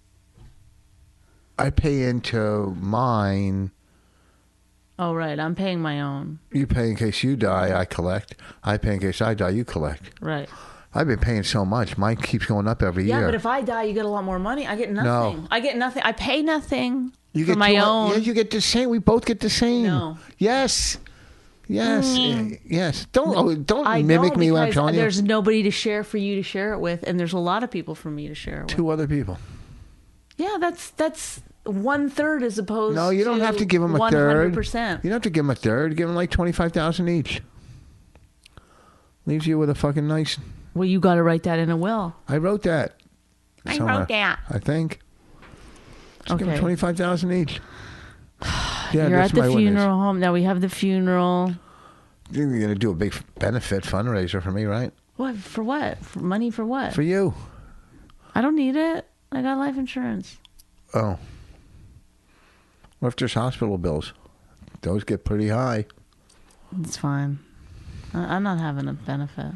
[SPEAKER 5] I pay into mine.
[SPEAKER 6] Oh right, I'm paying my own.
[SPEAKER 5] You pay in case you die. I collect. I pay in case I die. You collect.
[SPEAKER 6] Right.
[SPEAKER 5] I've been paying so much. Mine keeps going up every
[SPEAKER 6] Yeah,
[SPEAKER 5] year.
[SPEAKER 6] but if I die, you get a lot more money. I get nothing.
[SPEAKER 5] No.
[SPEAKER 6] I get nothing. I pay nothing
[SPEAKER 5] you
[SPEAKER 6] for
[SPEAKER 5] get
[SPEAKER 6] my
[SPEAKER 5] two-
[SPEAKER 6] own.
[SPEAKER 5] Yeah, you get the same. We both get the same.
[SPEAKER 6] No.
[SPEAKER 5] Yes. Yes. eh, Yes. Don't oh, don't
[SPEAKER 6] I
[SPEAKER 5] mimic
[SPEAKER 6] don't,
[SPEAKER 5] me when I'm
[SPEAKER 6] because
[SPEAKER 5] telling you.
[SPEAKER 6] there's nobody to share for you to share it with, and there's a lot of people for me to share it with.
[SPEAKER 5] Two other people.
[SPEAKER 6] Yeah, that's that's one third as opposed.
[SPEAKER 5] No, you don't
[SPEAKER 6] to
[SPEAKER 5] have to give them a
[SPEAKER 6] one
[SPEAKER 5] third.
[SPEAKER 6] hundred percent.
[SPEAKER 5] You don't have to give them a third. Give them like twenty-five thousand each. Leaves you with a fucking nice.
[SPEAKER 6] Well, you got to write that in a will.
[SPEAKER 5] I wrote that.
[SPEAKER 6] I
[SPEAKER 5] somewhere,
[SPEAKER 6] wrote that.
[SPEAKER 5] I think. Just give them
[SPEAKER 6] Okay.
[SPEAKER 5] twenty-five thousand each. Yeah,
[SPEAKER 6] You're
[SPEAKER 5] that's
[SPEAKER 6] at the
[SPEAKER 5] my witness.
[SPEAKER 6] funeral home. Now we have the funeral.
[SPEAKER 5] You're going to do a big benefit fundraiser for me, right?
[SPEAKER 6] What for? What for money for what?
[SPEAKER 5] For you.
[SPEAKER 6] I don't need it. I got life insurance.
[SPEAKER 5] Oh. What if there's hospital bills? Those get pretty high.
[SPEAKER 6] It's fine. I- I'm not having a benefit.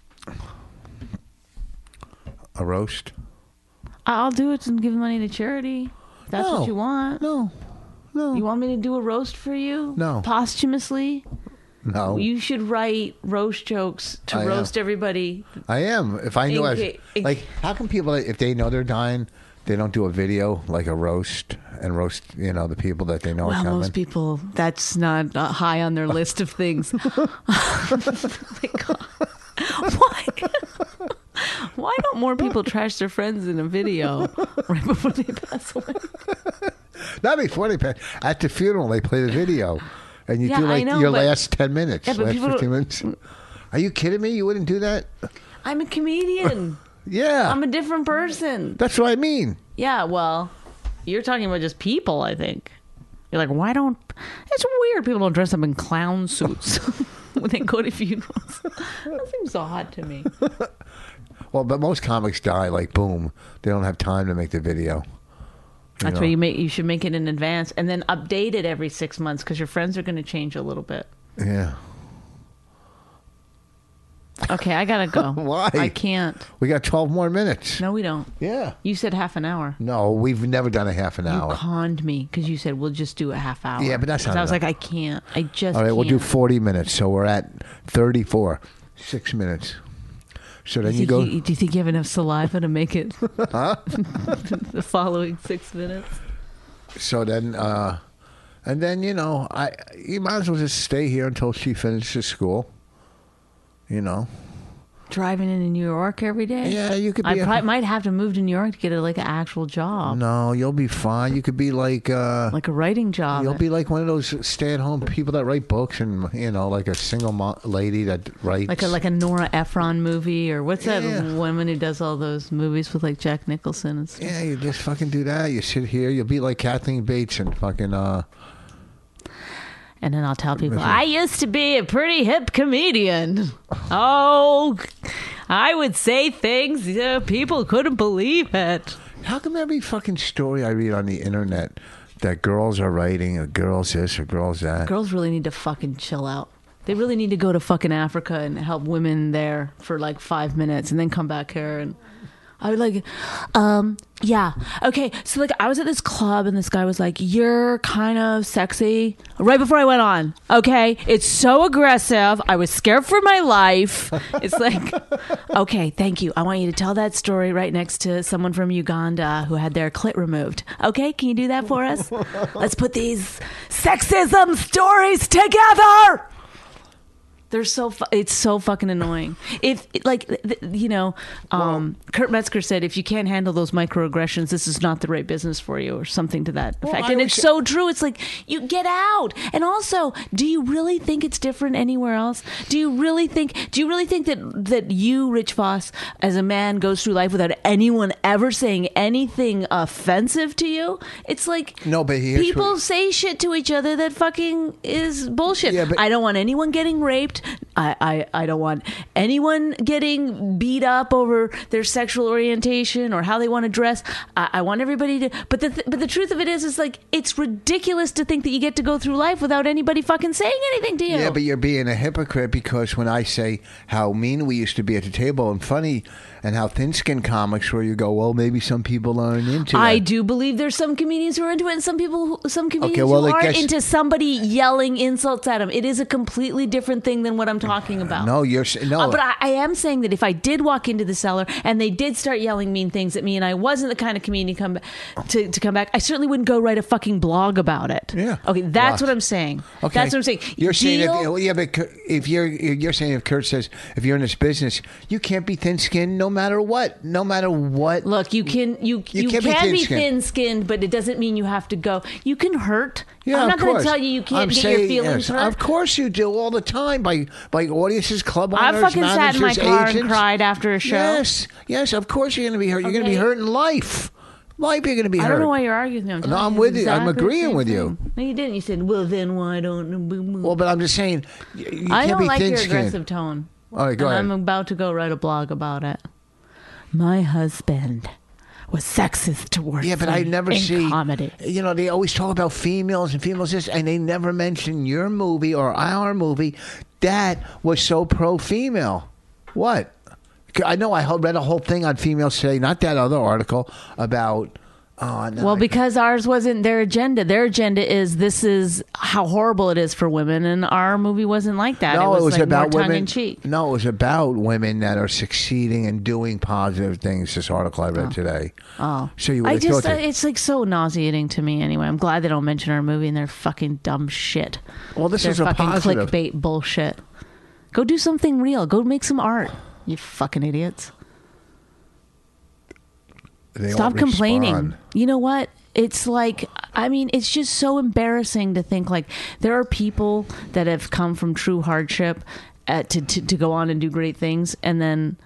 [SPEAKER 5] A roast?
[SPEAKER 6] I'll do it and give money to charity. If that's
[SPEAKER 5] No.
[SPEAKER 6] what you want.
[SPEAKER 5] No. No.
[SPEAKER 6] You want me to do a roast for you?
[SPEAKER 5] No.
[SPEAKER 6] Posthumously?
[SPEAKER 5] no.
[SPEAKER 6] You should write roast jokes to
[SPEAKER 5] I am.
[SPEAKER 6] roast everybody.
[SPEAKER 5] I am. If I knew I was,
[SPEAKER 6] In ca- in-
[SPEAKER 5] like, how come people, if they know they're dying, they don't do a video like a roast and roast, you know, the people that they know are
[SPEAKER 6] Well,
[SPEAKER 5] coming?
[SPEAKER 6] most people, that's not uh, high on their list of things. Oh my God. Why? more people trash their friends in a video right before they pass away.
[SPEAKER 5] Not before they pass. At the funeral, they play the video, and you
[SPEAKER 6] Yeah,
[SPEAKER 5] do
[SPEAKER 6] I
[SPEAKER 5] like
[SPEAKER 6] know,
[SPEAKER 5] your
[SPEAKER 6] but-
[SPEAKER 5] last ten minutes,
[SPEAKER 6] Yeah, but
[SPEAKER 5] last
[SPEAKER 6] people
[SPEAKER 5] fifteen
[SPEAKER 6] don't-
[SPEAKER 5] minutes. Are you kidding me? You wouldn't do that?
[SPEAKER 6] I'm a comedian.
[SPEAKER 5] Yeah,
[SPEAKER 6] I'm a different person.
[SPEAKER 5] that's what I mean.
[SPEAKER 6] Yeah, well, you're talking about just people, I think. You're like, why don't... It's weird people don't dress up in clown suits when they go to funerals. That seems odd to me.
[SPEAKER 5] Well, but most comics die like boom. They don't have time to make the video.
[SPEAKER 6] That's
[SPEAKER 5] know.
[SPEAKER 6] why you make you should make it in advance and then update it every six months because your friends are going to change a little bit.
[SPEAKER 5] Yeah.
[SPEAKER 6] Okay, I gotta go.
[SPEAKER 5] Why?
[SPEAKER 6] I can't.
[SPEAKER 5] We got twelve more minutes.
[SPEAKER 6] No, we don't.
[SPEAKER 5] Yeah.
[SPEAKER 6] You said half an hour.
[SPEAKER 5] No, we've never done a half an
[SPEAKER 6] You
[SPEAKER 5] hour.
[SPEAKER 6] conned me because you said we'll just do a half hour.
[SPEAKER 5] Yeah, but that's
[SPEAKER 6] 'Cause
[SPEAKER 5] not
[SPEAKER 6] I was
[SPEAKER 5] enough.
[SPEAKER 6] like, I can't. I just.
[SPEAKER 5] All right, we'll do
[SPEAKER 6] can't.
[SPEAKER 5] forty minutes. So we're at thirty-four. Six minutes. So then
[SPEAKER 6] Do
[SPEAKER 5] you
[SPEAKER 6] you,
[SPEAKER 5] go.
[SPEAKER 6] think you, do you think you have enough saliva to make it the following six minutes?
[SPEAKER 5] So then, uh, and then you know, I you might as well just stay here until she finishes school. You know.
[SPEAKER 6] Driving into New York every day?
[SPEAKER 5] Yeah, you could be.
[SPEAKER 6] I
[SPEAKER 5] a-
[SPEAKER 6] probably might have to move to New York to get a, like an actual job,
[SPEAKER 5] No, you'll be fine. You could be like. Uh,
[SPEAKER 6] like a writing job.
[SPEAKER 5] You'll be like one of those stay-at-home people that write books, and you know, like a single mo- lady that writes.
[SPEAKER 6] like a like a Nora Ephron movie, or what's that
[SPEAKER 5] Yeah.
[SPEAKER 6] woman who does all those movies with like Jack Nicholson and stuff?
[SPEAKER 5] Yeah, you just fucking do that. You sit here. You'll be like Kathleen Bates and fucking. uh
[SPEAKER 6] And then I'll tell people, I used to be a pretty hip comedian. Oh, I would say things uh, people couldn't believe it.
[SPEAKER 5] How come every fucking story I read on the internet that girls are writing, or girls this or girls that?
[SPEAKER 6] Girls really need to fucking chill out. They really need to go to fucking Africa and help women there for like five minutes and then come back here. And I would like, um, yeah. Okay. So like I was at this club and this guy was like, you're kind of sexy right before I went on. Okay. It's so aggressive. I was scared for my life. It's like, okay, thank you. I want you to tell that story right next to someone from Uganda who had their clit removed. Okay. Can you do that for us? Let's put these sexism stories together. They're so fu- it's so fucking annoying. If like th- th- you know, um, Kurt Metzger said, if you can't handle those microaggressions, this is not the right business for you, or something to that
[SPEAKER 5] Well,
[SPEAKER 6] effect.
[SPEAKER 5] I
[SPEAKER 6] And
[SPEAKER 5] wish-
[SPEAKER 6] it's so true. It's like you get out. And also, do you really think it's different anywhere else? Do you really think? Do you really think that that you, Rich Voss, as a man, goes through life without anyone ever saying anything offensive to you? It's like
[SPEAKER 5] No, but here's
[SPEAKER 6] people
[SPEAKER 5] what-
[SPEAKER 6] say shit to each other that fucking is bullshit.
[SPEAKER 5] Yeah, but-
[SPEAKER 6] I don't want anyone getting raped. I, I, I don't want anyone getting beat up over their sexual orientation or how they want to dress. I, I want everybody to. But the th- but the truth of it is, is like it's ridiculous to think that you get to go through life without anybody fucking saying anything to you.
[SPEAKER 5] Yeah, but you're being a hypocrite, because when I say how mean we used to be at the table and funny, and how thin-skinned comics were, you go, well, maybe some people aren't into that.
[SPEAKER 6] I do believe there's some comedians who are into it, and some people, who, some comedians
[SPEAKER 5] well,
[SPEAKER 6] who
[SPEAKER 5] I
[SPEAKER 6] aren't
[SPEAKER 5] guess-
[SPEAKER 6] into somebody yelling insults at them. It is a completely different thing than what I'm talking about.
[SPEAKER 5] No, you're s- no.
[SPEAKER 6] Uh, but I, I am saying that if I did walk into the cellar and they did start yelling mean things at me, and I wasn't the kind of comedian to come ba- to, to come back, I certainly wouldn't go write a fucking blog about it.
[SPEAKER 5] Yeah.
[SPEAKER 6] Okay, that's
[SPEAKER 5] Well,
[SPEAKER 6] what I'm saying.
[SPEAKER 5] Okay,
[SPEAKER 6] That's what I'm saying.
[SPEAKER 5] You're saying,
[SPEAKER 6] Deal-
[SPEAKER 5] if, yeah, but Kurt- if you're you're saying if Kurt says if you're in this business, you can't be thin-skinned no matter what, no matter what.
[SPEAKER 6] Look, you can you
[SPEAKER 5] You
[SPEAKER 6] you,
[SPEAKER 5] can't be
[SPEAKER 6] can be
[SPEAKER 5] thin-skinned.
[SPEAKER 6] thin-skinned, but it doesn't mean you have to go. You can hurt.
[SPEAKER 5] Yeah,
[SPEAKER 6] I'm not
[SPEAKER 5] of
[SPEAKER 6] going to
[SPEAKER 5] course.
[SPEAKER 6] tell you you can't
[SPEAKER 5] I'm
[SPEAKER 6] get
[SPEAKER 5] saying,
[SPEAKER 6] your feelings
[SPEAKER 5] yes,
[SPEAKER 6] hurt.
[SPEAKER 5] Of course you do, all the time, by by audiences, club
[SPEAKER 6] I
[SPEAKER 5] owners,
[SPEAKER 6] fucking sat in my
[SPEAKER 5] managers,
[SPEAKER 6] car and
[SPEAKER 5] agents.
[SPEAKER 6] cried after a show.
[SPEAKER 5] Yes, yes, of course you're going to be hurt. You're going to be
[SPEAKER 6] Okay.
[SPEAKER 5] hurt in life. Life, you're going to be
[SPEAKER 6] I
[SPEAKER 5] hurt.
[SPEAKER 6] don't know why you're arguing with me. I'm
[SPEAKER 5] No,
[SPEAKER 6] telling
[SPEAKER 5] I'm
[SPEAKER 6] you
[SPEAKER 5] with you. I'm
[SPEAKER 6] exactly the
[SPEAKER 5] agreeing
[SPEAKER 6] same
[SPEAKER 5] with you.
[SPEAKER 6] thing. No, you didn't. You said, well, then why don't...
[SPEAKER 5] Well, but I'm just saying, you, you
[SPEAKER 6] I
[SPEAKER 5] can't
[SPEAKER 6] don't
[SPEAKER 5] be
[SPEAKER 6] like your
[SPEAKER 5] thin-skinned.
[SPEAKER 6] aggressive tone.
[SPEAKER 5] All right, go
[SPEAKER 6] and
[SPEAKER 5] ahead.
[SPEAKER 6] I'm about to go write a blog about it. My husband was sexist towards
[SPEAKER 5] Yeah, but
[SPEAKER 6] me
[SPEAKER 5] I never
[SPEAKER 6] in
[SPEAKER 5] see
[SPEAKER 6] comedy.
[SPEAKER 5] You know, they always talk about females and females this, and they never mention your movie or our movie that was so pro-female. What? I know I read a whole thing on Females Today, not that other article about. Oh, no,
[SPEAKER 6] Well,
[SPEAKER 5] I-
[SPEAKER 6] because ours wasn't their agenda. Their agenda is this is how horrible it is for women, and our movie wasn't like that.
[SPEAKER 5] no,
[SPEAKER 6] it was,
[SPEAKER 5] it was
[SPEAKER 6] like
[SPEAKER 5] about
[SPEAKER 6] more tongue
[SPEAKER 5] women.
[SPEAKER 6] in cheek.
[SPEAKER 5] No, it was about women that are succeeding and doing positive things. This article I read today.
[SPEAKER 6] Oh,
[SPEAKER 5] So you would
[SPEAKER 6] I
[SPEAKER 5] have
[SPEAKER 6] just
[SPEAKER 5] thought
[SPEAKER 6] uh,
[SPEAKER 5] that-
[SPEAKER 6] it's like so nauseating to me. Anyway, I'm glad they don't mention our movie and their fucking dumb shit.
[SPEAKER 5] Well, this
[SPEAKER 6] Their
[SPEAKER 5] is a
[SPEAKER 6] fucking
[SPEAKER 5] positive.
[SPEAKER 6] clickbait bullshit. Go do something real. Go make some art. You fucking idiots.
[SPEAKER 5] They
[SPEAKER 6] Stop
[SPEAKER 5] don't
[SPEAKER 6] complaining.
[SPEAKER 5] respond.
[SPEAKER 6] You know what? It's like, I mean, it's just so embarrassing to think like there are people that have come from true hardship uh, to, to to go on and do great things, and then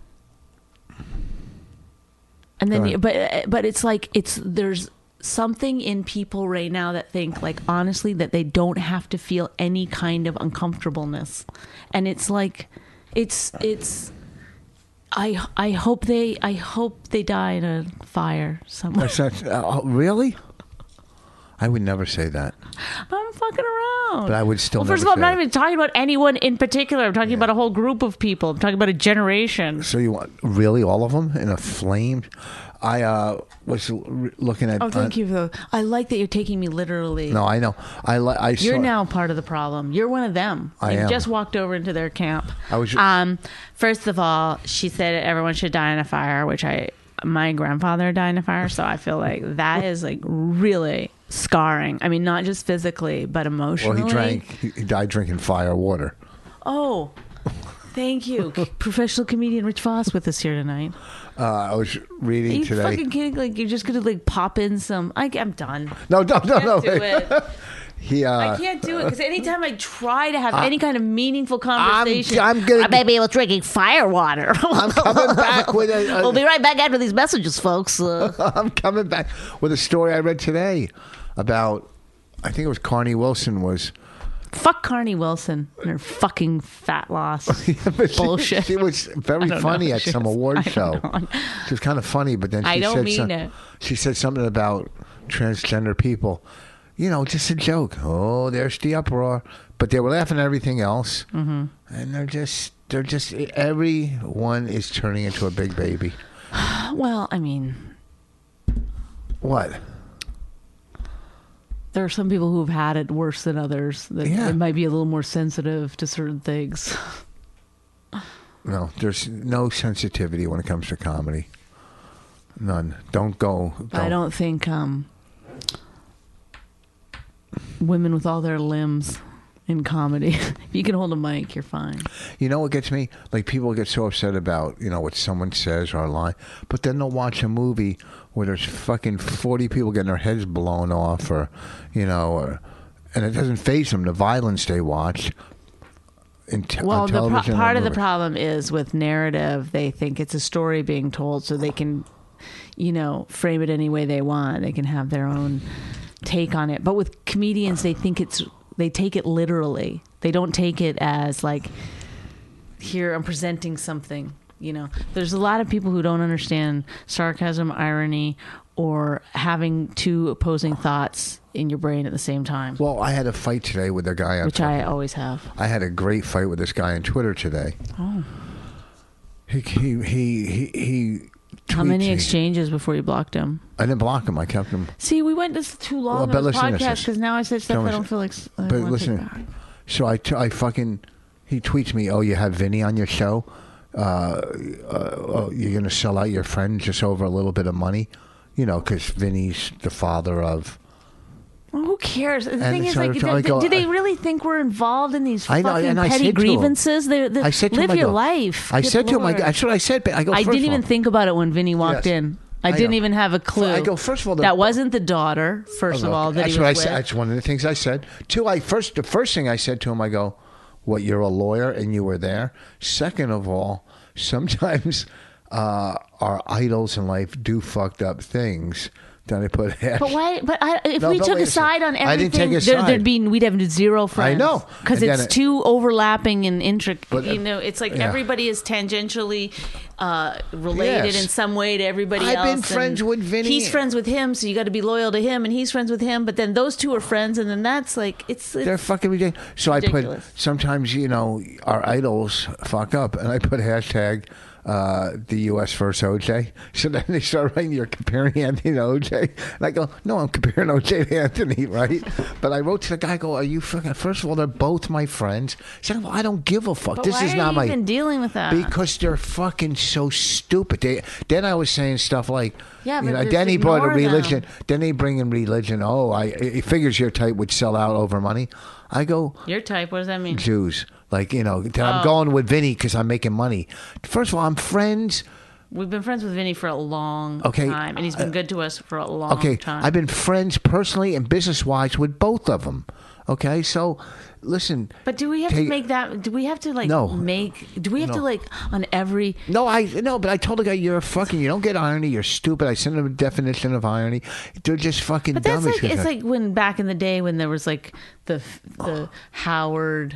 [SPEAKER 6] and then,
[SPEAKER 5] Go
[SPEAKER 6] you,
[SPEAKER 5] ahead.
[SPEAKER 6] but but it's like it's there's something in people right now that think like honestly that they don't have to feel any kind of uncomfortableness, and it's like it's it's. I I hope they I hope they die in a fire somewhere.
[SPEAKER 5] That's not, uh, really? I would never say that.
[SPEAKER 6] I'm fucking around.
[SPEAKER 5] But I would still
[SPEAKER 6] Well, first of
[SPEAKER 5] never
[SPEAKER 6] all, I'm not
[SPEAKER 5] say it.
[SPEAKER 6] even talking about anyone in particular. I'm talking
[SPEAKER 5] Yeah.
[SPEAKER 6] about a whole group of people. I'm talking about a generation.
[SPEAKER 5] So you want really all of them in a flame? I uh, was l- r- looking at.
[SPEAKER 6] Oh, thank
[SPEAKER 5] uh,
[SPEAKER 6] you. For, I like that you're taking me literally.
[SPEAKER 5] No, I know. I li- I
[SPEAKER 6] You're
[SPEAKER 5] saw,
[SPEAKER 6] now part of the problem. You're one of them.
[SPEAKER 5] I
[SPEAKER 6] you
[SPEAKER 5] am.
[SPEAKER 6] just walked over into their camp.
[SPEAKER 5] I was.
[SPEAKER 6] Um, first of all, she said everyone should die in a fire, which I, my grandfather died in a fire, so I feel like that is like really scarring. I mean, not just physically, but
[SPEAKER 5] well,
[SPEAKER 6] emotionally.
[SPEAKER 5] he drank. He, he died drinking fire water.
[SPEAKER 6] Oh, thank you, professional comedian Rich Voss with us here tonight.
[SPEAKER 5] Uh, I was
[SPEAKER 6] Are
[SPEAKER 5] reading
[SPEAKER 6] you
[SPEAKER 5] today.
[SPEAKER 6] fucking kidding? Like you're just gonna like pop in some? I, I'm done.
[SPEAKER 5] No, no, no, no.
[SPEAKER 6] Can't do it.
[SPEAKER 5] He. Uh,
[SPEAKER 6] I can't do it because anytime I try to have any kind of meaningful
[SPEAKER 5] I'm,
[SPEAKER 6] conversation,
[SPEAKER 5] I'm gonna.
[SPEAKER 6] I may be able to drinking fire water.
[SPEAKER 5] I'm coming back with a. a
[SPEAKER 6] We'll be right back after these messages, folks. Uh,
[SPEAKER 5] I'm coming back with a story I read today about. I think it was Carney Wilson was.
[SPEAKER 6] fuck Carney Wilson and her fucking fat loss.
[SPEAKER 5] But she-
[SPEAKER 6] Bullshit.
[SPEAKER 5] She, was very
[SPEAKER 6] I don't
[SPEAKER 5] funny
[SPEAKER 6] know.
[SPEAKER 5] at
[SPEAKER 6] She
[SPEAKER 5] some
[SPEAKER 6] was-
[SPEAKER 5] award
[SPEAKER 6] I don't
[SPEAKER 5] show.
[SPEAKER 6] know.
[SPEAKER 5] She was kind of funny, but then she
[SPEAKER 6] I don't
[SPEAKER 5] said
[SPEAKER 6] mean
[SPEAKER 5] some-
[SPEAKER 6] it.
[SPEAKER 5] she said something about transgender people. You know, just a joke. Oh, there's the uproar. But they were laughing at everything else, mm-hmm. and they're just they're just everyone is turning into a big baby.
[SPEAKER 6] Well, I mean,
[SPEAKER 5] What?
[SPEAKER 6] there are some people who've had it worse than others. That
[SPEAKER 5] Yeah.
[SPEAKER 6] that might be a little more sensitive to certain things.
[SPEAKER 5] No, there's no sensitivity when it comes to comedy. None. Don't go.
[SPEAKER 6] I don't think um, women with all their limbs in comedy. If you can hold a mic, you're fine.
[SPEAKER 5] You know what gets me? Like, people get so upset about, you know, what someone says or a line, but then they'll watch a movie where there's fucking forty people getting their heads blown off, or, you know, or, and it doesn't faze them, the violence they watch. In te-
[SPEAKER 6] Well,
[SPEAKER 5] on
[SPEAKER 6] the pro-
[SPEAKER 5] television or
[SPEAKER 6] part of the
[SPEAKER 5] movies.
[SPEAKER 6] problem is with narrative, they think it's a story being told, so they can, you know, frame it any way they want. They can have their own take on it. But with comedians, they think it's, they take it literally. They don't take it as like, here, I'm presenting something. You know, there's a lot of people who don't understand sarcasm, irony, or having two opposing thoughts in your brain at the same time,
[SPEAKER 5] Well, I had a fight today with a guy on
[SPEAKER 6] which
[SPEAKER 5] Twitter.
[SPEAKER 6] I always have.
[SPEAKER 5] I had a great fight with this guy on Twitter today.
[SPEAKER 6] Oh.
[SPEAKER 5] He he he he. he
[SPEAKER 6] How many
[SPEAKER 5] tweets me.
[SPEAKER 6] exchanges before you blocked him?
[SPEAKER 5] I didn't block him. I kept him.
[SPEAKER 6] See, we went this too long
[SPEAKER 5] Well,
[SPEAKER 6] on
[SPEAKER 5] but
[SPEAKER 6] this
[SPEAKER 5] listen to
[SPEAKER 6] podcast
[SPEAKER 5] this.
[SPEAKER 6] because now I said stuff
[SPEAKER 5] Don't
[SPEAKER 6] I don't
[SPEAKER 5] listen.
[SPEAKER 6] feel like. s- I
[SPEAKER 5] But
[SPEAKER 6] want to take
[SPEAKER 5] listen,
[SPEAKER 6] back.
[SPEAKER 5] so I, t- I fucking, he tweets me, oh, you have Vinny on your show? Uh, uh, oh, you're going to sell out your friend just over a little bit of money? You know, because Vinny's the father of...
[SPEAKER 6] Well, who cares? The
[SPEAKER 5] And
[SPEAKER 6] thing is,
[SPEAKER 5] so
[SPEAKER 6] like,
[SPEAKER 5] I
[SPEAKER 6] do,
[SPEAKER 5] go-
[SPEAKER 6] do- do they
[SPEAKER 5] I-
[SPEAKER 6] really think we're involved in these
[SPEAKER 5] I know,
[SPEAKER 6] fucking
[SPEAKER 5] and I
[SPEAKER 6] petty
[SPEAKER 5] said to him-
[SPEAKER 6] grievances? They, they,
[SPEAKER 5] I said to
[SPEAKER 6] live
[SPEAKER 5] him, I
[SPEAKER 6] your
[SPEAKER 5] go-
[SPEAKER 6] life.
[SPEAKER 5] I
[SPEAKER 6] Good
[SPEAKER 5] said to him, I,
[SPEAKER 6] Lord.
[SPEAKER 5] that's what I said. but I go,
[SPEAKER 6] I
[SPEAKER 5] first
[SPEAKER 6] didn't
[SPEAKER 5] of all-
[SPEAKER 6] even think about it when Vinny walked
[SPEAKER 5] Yes.
[SPEAKER 6] in. I,
[SPEAKER 5] I
[SPEAKER 6] didn't
[SPEAKER 5] know.
[SPEAKER 6] even have a clue.
[SPEAKER 5] I go, first of all, the-
[SPEAKER 6] that wasn't the daughter. First of
[SPEAKER 5] Look,
[SPEAKER 6] all, that
[SPEAKER 5] that's
[SPEAKER 6] he
[SPEAKER 5] what I
[SPEAKER 6] was
[SPEAKER 5] said.
[SPEAKER 6] with.
[SPEAKER 5] That's one of the things I said. Two, I first the first thing I said to him, I go, "What? You're a lawyer and you were there." Second of all, sometimes uh, our idols in life do fucked up things. Then I put hash.
[SPEAKER 6] But why? But I, if
[SPEAKER 5] No,
[SPEAKER 6] we
[SPEAKER 5] but
[SPEAKER 6] took
[SPEAKER 5] wait
[SPEAKER 6] a
[SPEAKER 5] a second.
[SPEAKER 6] side on
[SPEAKER 5] I didn't
[SPEAKER 6] everything,
[SPEAKER 5] take a
[SPEAKER 6] there,
[SPEAKER 5] side.
[SPEAKER 6] there'd be we'd have zero friends.
[SPEAKER 5] know.
[SPEAKER 6] Because
[SPEAKER 5] And
[SPEAKER 6] it's
[SPEAKER 5] then it-
[SPEAKER 6] too overlapping and intricate.
[SPEAKER 5] But, uh,
[SPEAKER 6] you know, it's like
[SPEAKER 5] yeah.
[SPEAKER 6] everybody is tangentially uh, related
[SPEAKER 5] Yes.
[SPEAKER 6] in some way to everybody
[SPEAKER 5] I've
[SPEAKER 6] else.
[SPEAKER 5] been
[SPEAKER 6] and
[SPEAKER 5] friends with Vinny.
[SPEAKER 6] He's friends with him, so you got to be loyal to him, and he's friends with him. But then those two are friends, and then that's like it's. it's
[SPEAKER 5] They're fucking ridiculous. So I
[SPEAKER 6] ridiculous.
[SPEAKER 5] put sometimes you know our idols fuck up, and I put hashtag uh, the U S versus O J. So then they start writing, "You're comparing Anthony to O J," and I go, "No, I'm comparing O J to Anthony, right?" But I wrote to the guy, I "Go, are you fucking?" First of all, they're both my friends. Second of all, I don't give a fuck.
[SPEAKER 6] but
[SPEAKER 5] this
[SPEAKER 6] why
[SPEAKER 5] is
[SPEAKER 6] are
[SPEAKER 5] not
[SPEAKER 6] you
[SPEAKER 5] my.
[SPEAKER 6] even dealing with that?
[SPEAKER 5] Because they're fucking so stupid. They, then I was saying stuff like,
[SPEAKER 6] Yeah,
[SPEAKER 5] you
[SPEAKER 6] but
[SPEAKER 5] know,
[SPEAKER 6] just
[SPEAKER 5] then he brought a
[SPEAKER 6] ignore them.
[SPEAKER 5] religion. Then they bring in religion. Oh, I he figures your type would sell out over money. I go,
[SPEAKER 6] Your type. What does that mean?
[SPEAKER 5] Jews. Like, you know, that
[SPEAKER 6] Oh.
[SPEAKER 5] I'm going with Vinny because I'm making money. First of all, I'm friends
[SPEAKER 6] We've been friends with Vinny for a long
[SPEAKER 5] Okay,
[SPEAKER 6] time, and he's been
[SPEAKER 5] uh,
[SPEAKER 6] good to us for a long
[SPEAKER 5] Okay,
[SPEAKER 6] time.
[SPEAKER 5] I've been friends personally and business-wise with both of them. Okay, so listen.
[SPEAKER 6] But do we have
[SPEAKER 5] take-
[SPEAKER 6] to make that? Do we have to like
[SPEAKER 5] No.
[SPEAKER 6] make? Do we have to
[SPEAKER 5] No.
[SPEAKER 6] like on every?
[SPEAKER 5] No, I no, but I told the guy you're a fucking. You don't get irony. You're stupid. I sent him a definition of irony. They're just fucking
[SPEAKER 6] But
[SPEAKER 5] dumb.
[SPEAKER 6] that's
[SPEAKER 5] as
[SPEAKER 6] like
[SPEAKER 5] shit.
[SPEAKER 6] it's like when back in the day when there was like the the Howard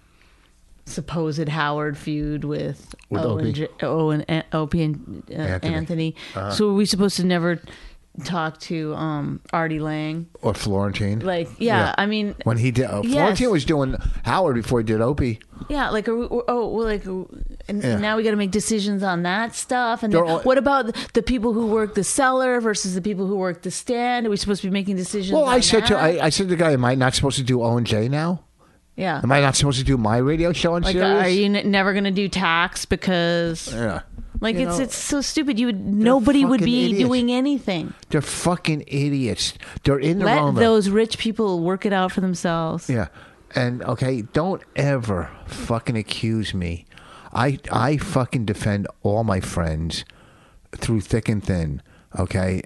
[SPEAKER 6] supposed Howard feud with,
[SPEAKER 5] With
[SPEAKER 6] Owen,
[SPEAKER 5] Opie.
[SPEAKER 6] J- Owen, An- Opie and uh,
[SPEAKER 5] Anthony.
[SPEAKER 6] Anthony.
[SPEAKER 5] Uh-huh.
[SPEAKER 6] So were we supposed to never talk to um, Artie Lang?
[SPEAKER 5] or Florentine.
[SPEAKER 6] Like, yeah,
[SPEAKER 5] Yeah.
[SPEAKER 6] I mean,
[SPEAKER 5] When he did, uh,
[SPEAKER 6] Yes.
[SPEAKER 5] Florentine was doing Howard before he did Opie.
[SPEAKER 6] yeah, like, are we, oh, well, like, and,
[SPEAKER 5] Yeah.
[SPEAKER 6] and now we got to make decisions on that stuff. And
[SPEAKER 5] They're
[SPEAKER 6] then,
[SPEAKER 5] all-
[SPEAKER 6] what about the people who work the cellar versus the people who work the stand? Are we supposed to be making decisions?
[SPEAKER 5] Well, I
[SPEAKER 6] on
[SPEAKER 5] said to
[SPEAKER 6] that?
[SPEAKER 5] I, I said to the guy, am I not supposed to do O and J now?
[SPEAKER 6] yeah.
[SPEAKER 5] Am I not supposed to do my radio show on
[SPEAKER 6] Like,
[SPEAKER 5] Sirius?
[SPEAKER 6] are you n- never going to do tax because,
[SPEAKER 5] Yeah.
[SPEAKER 6] like,
[SPEAKER 5] You
[SPEAKER 6] it's
[SPEAKER 5] know,
[SPEAKER 6] it's so stupid. You would nobody would
[SPEAKER 5] fucking
[SPEAKER 6] be
[SPEAKER 5] idiots.
[SPEAKER 6] doing anything.
[SPEAKER 5] They're fucking idiots. They're in the
[SPEAKER 6] Let
[SPEAKER 5] wrong.
[SPEAKER 6] those rich people work it out for themselves.
[SPEAKER 5] Yeah. And okay, don't ever fucking accuse me. I I fucking defend all my friends through thick and thin. Okay.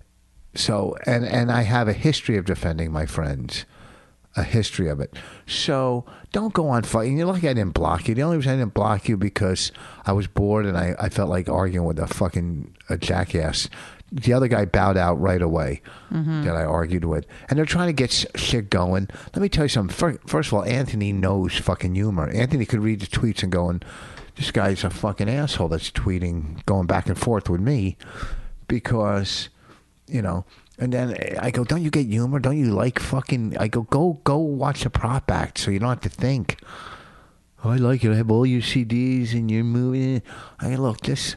[SPEAKER 5] So and and I have a history of defending my friends. A history of it. So don't go on fighting. You're lucky I didn't block you. The only reason I didn't block you because I was bored and I, I felt like arguing with a fucking a jackass. The other guy bowed out right away that I argued with. And they're trying to get sh- shit going. Let me tell you something. Fir- First of all, Anthony knows fucking humor. Anthony could read the tweets and going, this guy's a fucking asshole that's tweeting, going back and forth with me because, you know, and then I go, don't you get humor? Don't you like fucking... I go, go go watch the prop act so you don't have to think. Oh, I like it. I have all your C Ds and you're moving. I go, look, this...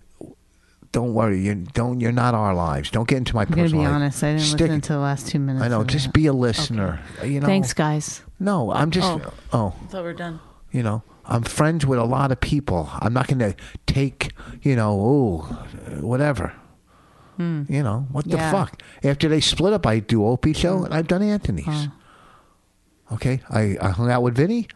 [SPEAKER 5] Don't worry. You don't. You're not our lives. Don't get into my
[SPEAKER 6] I'm gonna
[SPEAKER 5] personal
[SPEAKER 6] be
[SPEAKER 5] life.
[SPEAKER 6] honest. I didn't
[SPEAKER 5] Stick-
[SPEAKER 6] listen to the last two minutes.
[SPEAKER 5] I know.
[SPEAKER 6] of
[SPEAKER 5] Just
[SPEAKER 6] that.
[SPEAKER 5] be a listener. You know.
[SPEAKER 6] Thanks, guys.
[SPEAKER 5] No, I'm just...
[SPEAKER 6] Oh.
[SPEAKER 5] oh
[SPEAKER 6] I thought we were done.
[SPEAKER 5] you know, I'm friends with a lot of people. I'm not going to take, you know, oh, whatever. You know, what the
[SPEAKER 6] Yeah.
[SPEAKER 5] fuck? After they split up, I do Opie show and I've done Anthony's. Okay, I, I hung out with Vinny.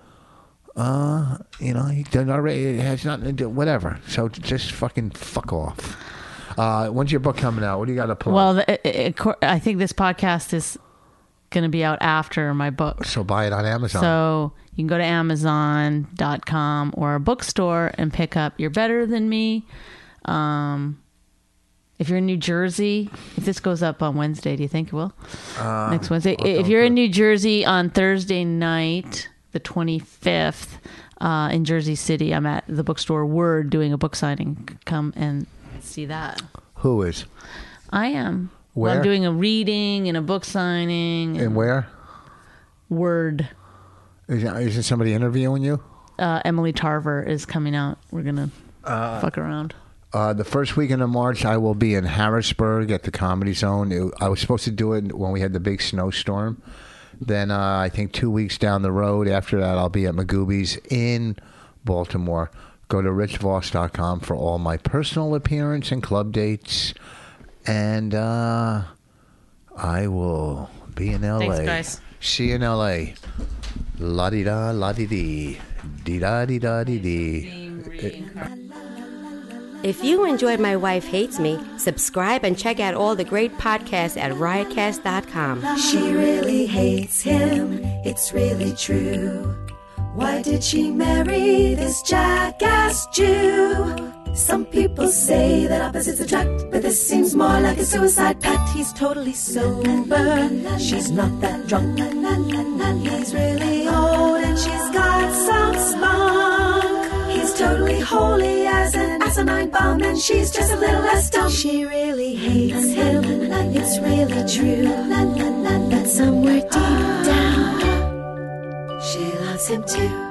[SPEAKER 5] Uh, you know, he done already. It has nothing to do. Whatever. So just fucking fuck off. Uh, when's your book coming out? What do you got to plug?
[SPEAKER 6] Well, the, it, it, I think this podcast is going to be out after my book.
[SPEAKER 5] so buy it on Amazon.
[SPEAKER 6] So you can go to amazon dot com or a bookstore and pick up You're Better Than Me. Um, if you're in New Jersey, if this goes up on Wednesday, do you think it will?
[SPEAKER 5] Uh,
[SPEAKER 6] Next Wednesday. If you're in New Jersey on Thursday night, the twenty-fifth, uh, in Jersey City, I'm at the bookstore Word doing a book signing. Come and see that.
[SPEAKER 5] Who is?
[SPEAKER 6] I am.
[SPEAKER 5] Where?
[SPEAKER 6] I'm doing a reading and a book signing.
[SPEAKER 5] And where?
[SPEAKER 6] Word.
[SPEAKER 5] Is, isn't somebody interviewing you?
[SPEAKER 6] Uh, Emily Tarver is coming out. We're gonna fuck around.
[SPEAKER 5] Uh, the first weekend of March, I will be in Harrisburg at the Comedy Zone. It- I was supposed to do it when we had the big snowstorm. Then uh, I think two weeks down the road after that, I'll be at Magooby's in Baltimore. Go to rich voss dot com for all my personal appearance and club dates. And uh, I will be in L A.
[SPEAKER 6] Thanks, guys.
[SPEAKER 5] See you in L A. La-di-da, la-di-dee. Dee-da-dee-da-dee-dee.
[SPEAKER 7] If you enjoyed My Wife Hates Me, subscribe and check out all the great podcasts at riotcast dot com.
[SPEAKER 4] She really hates him, it's really true. Why did she marry this jackass Jew? Some people say that opposites attract, but this seems more like a suicide pact. He's totally sober, she's not that drunk. He's really old and she's got some spunk. He's totally holy as an asinine bomb, and she's just a little less dumb. She really hates him, it's really true. But somewhere deep down, she loves him too.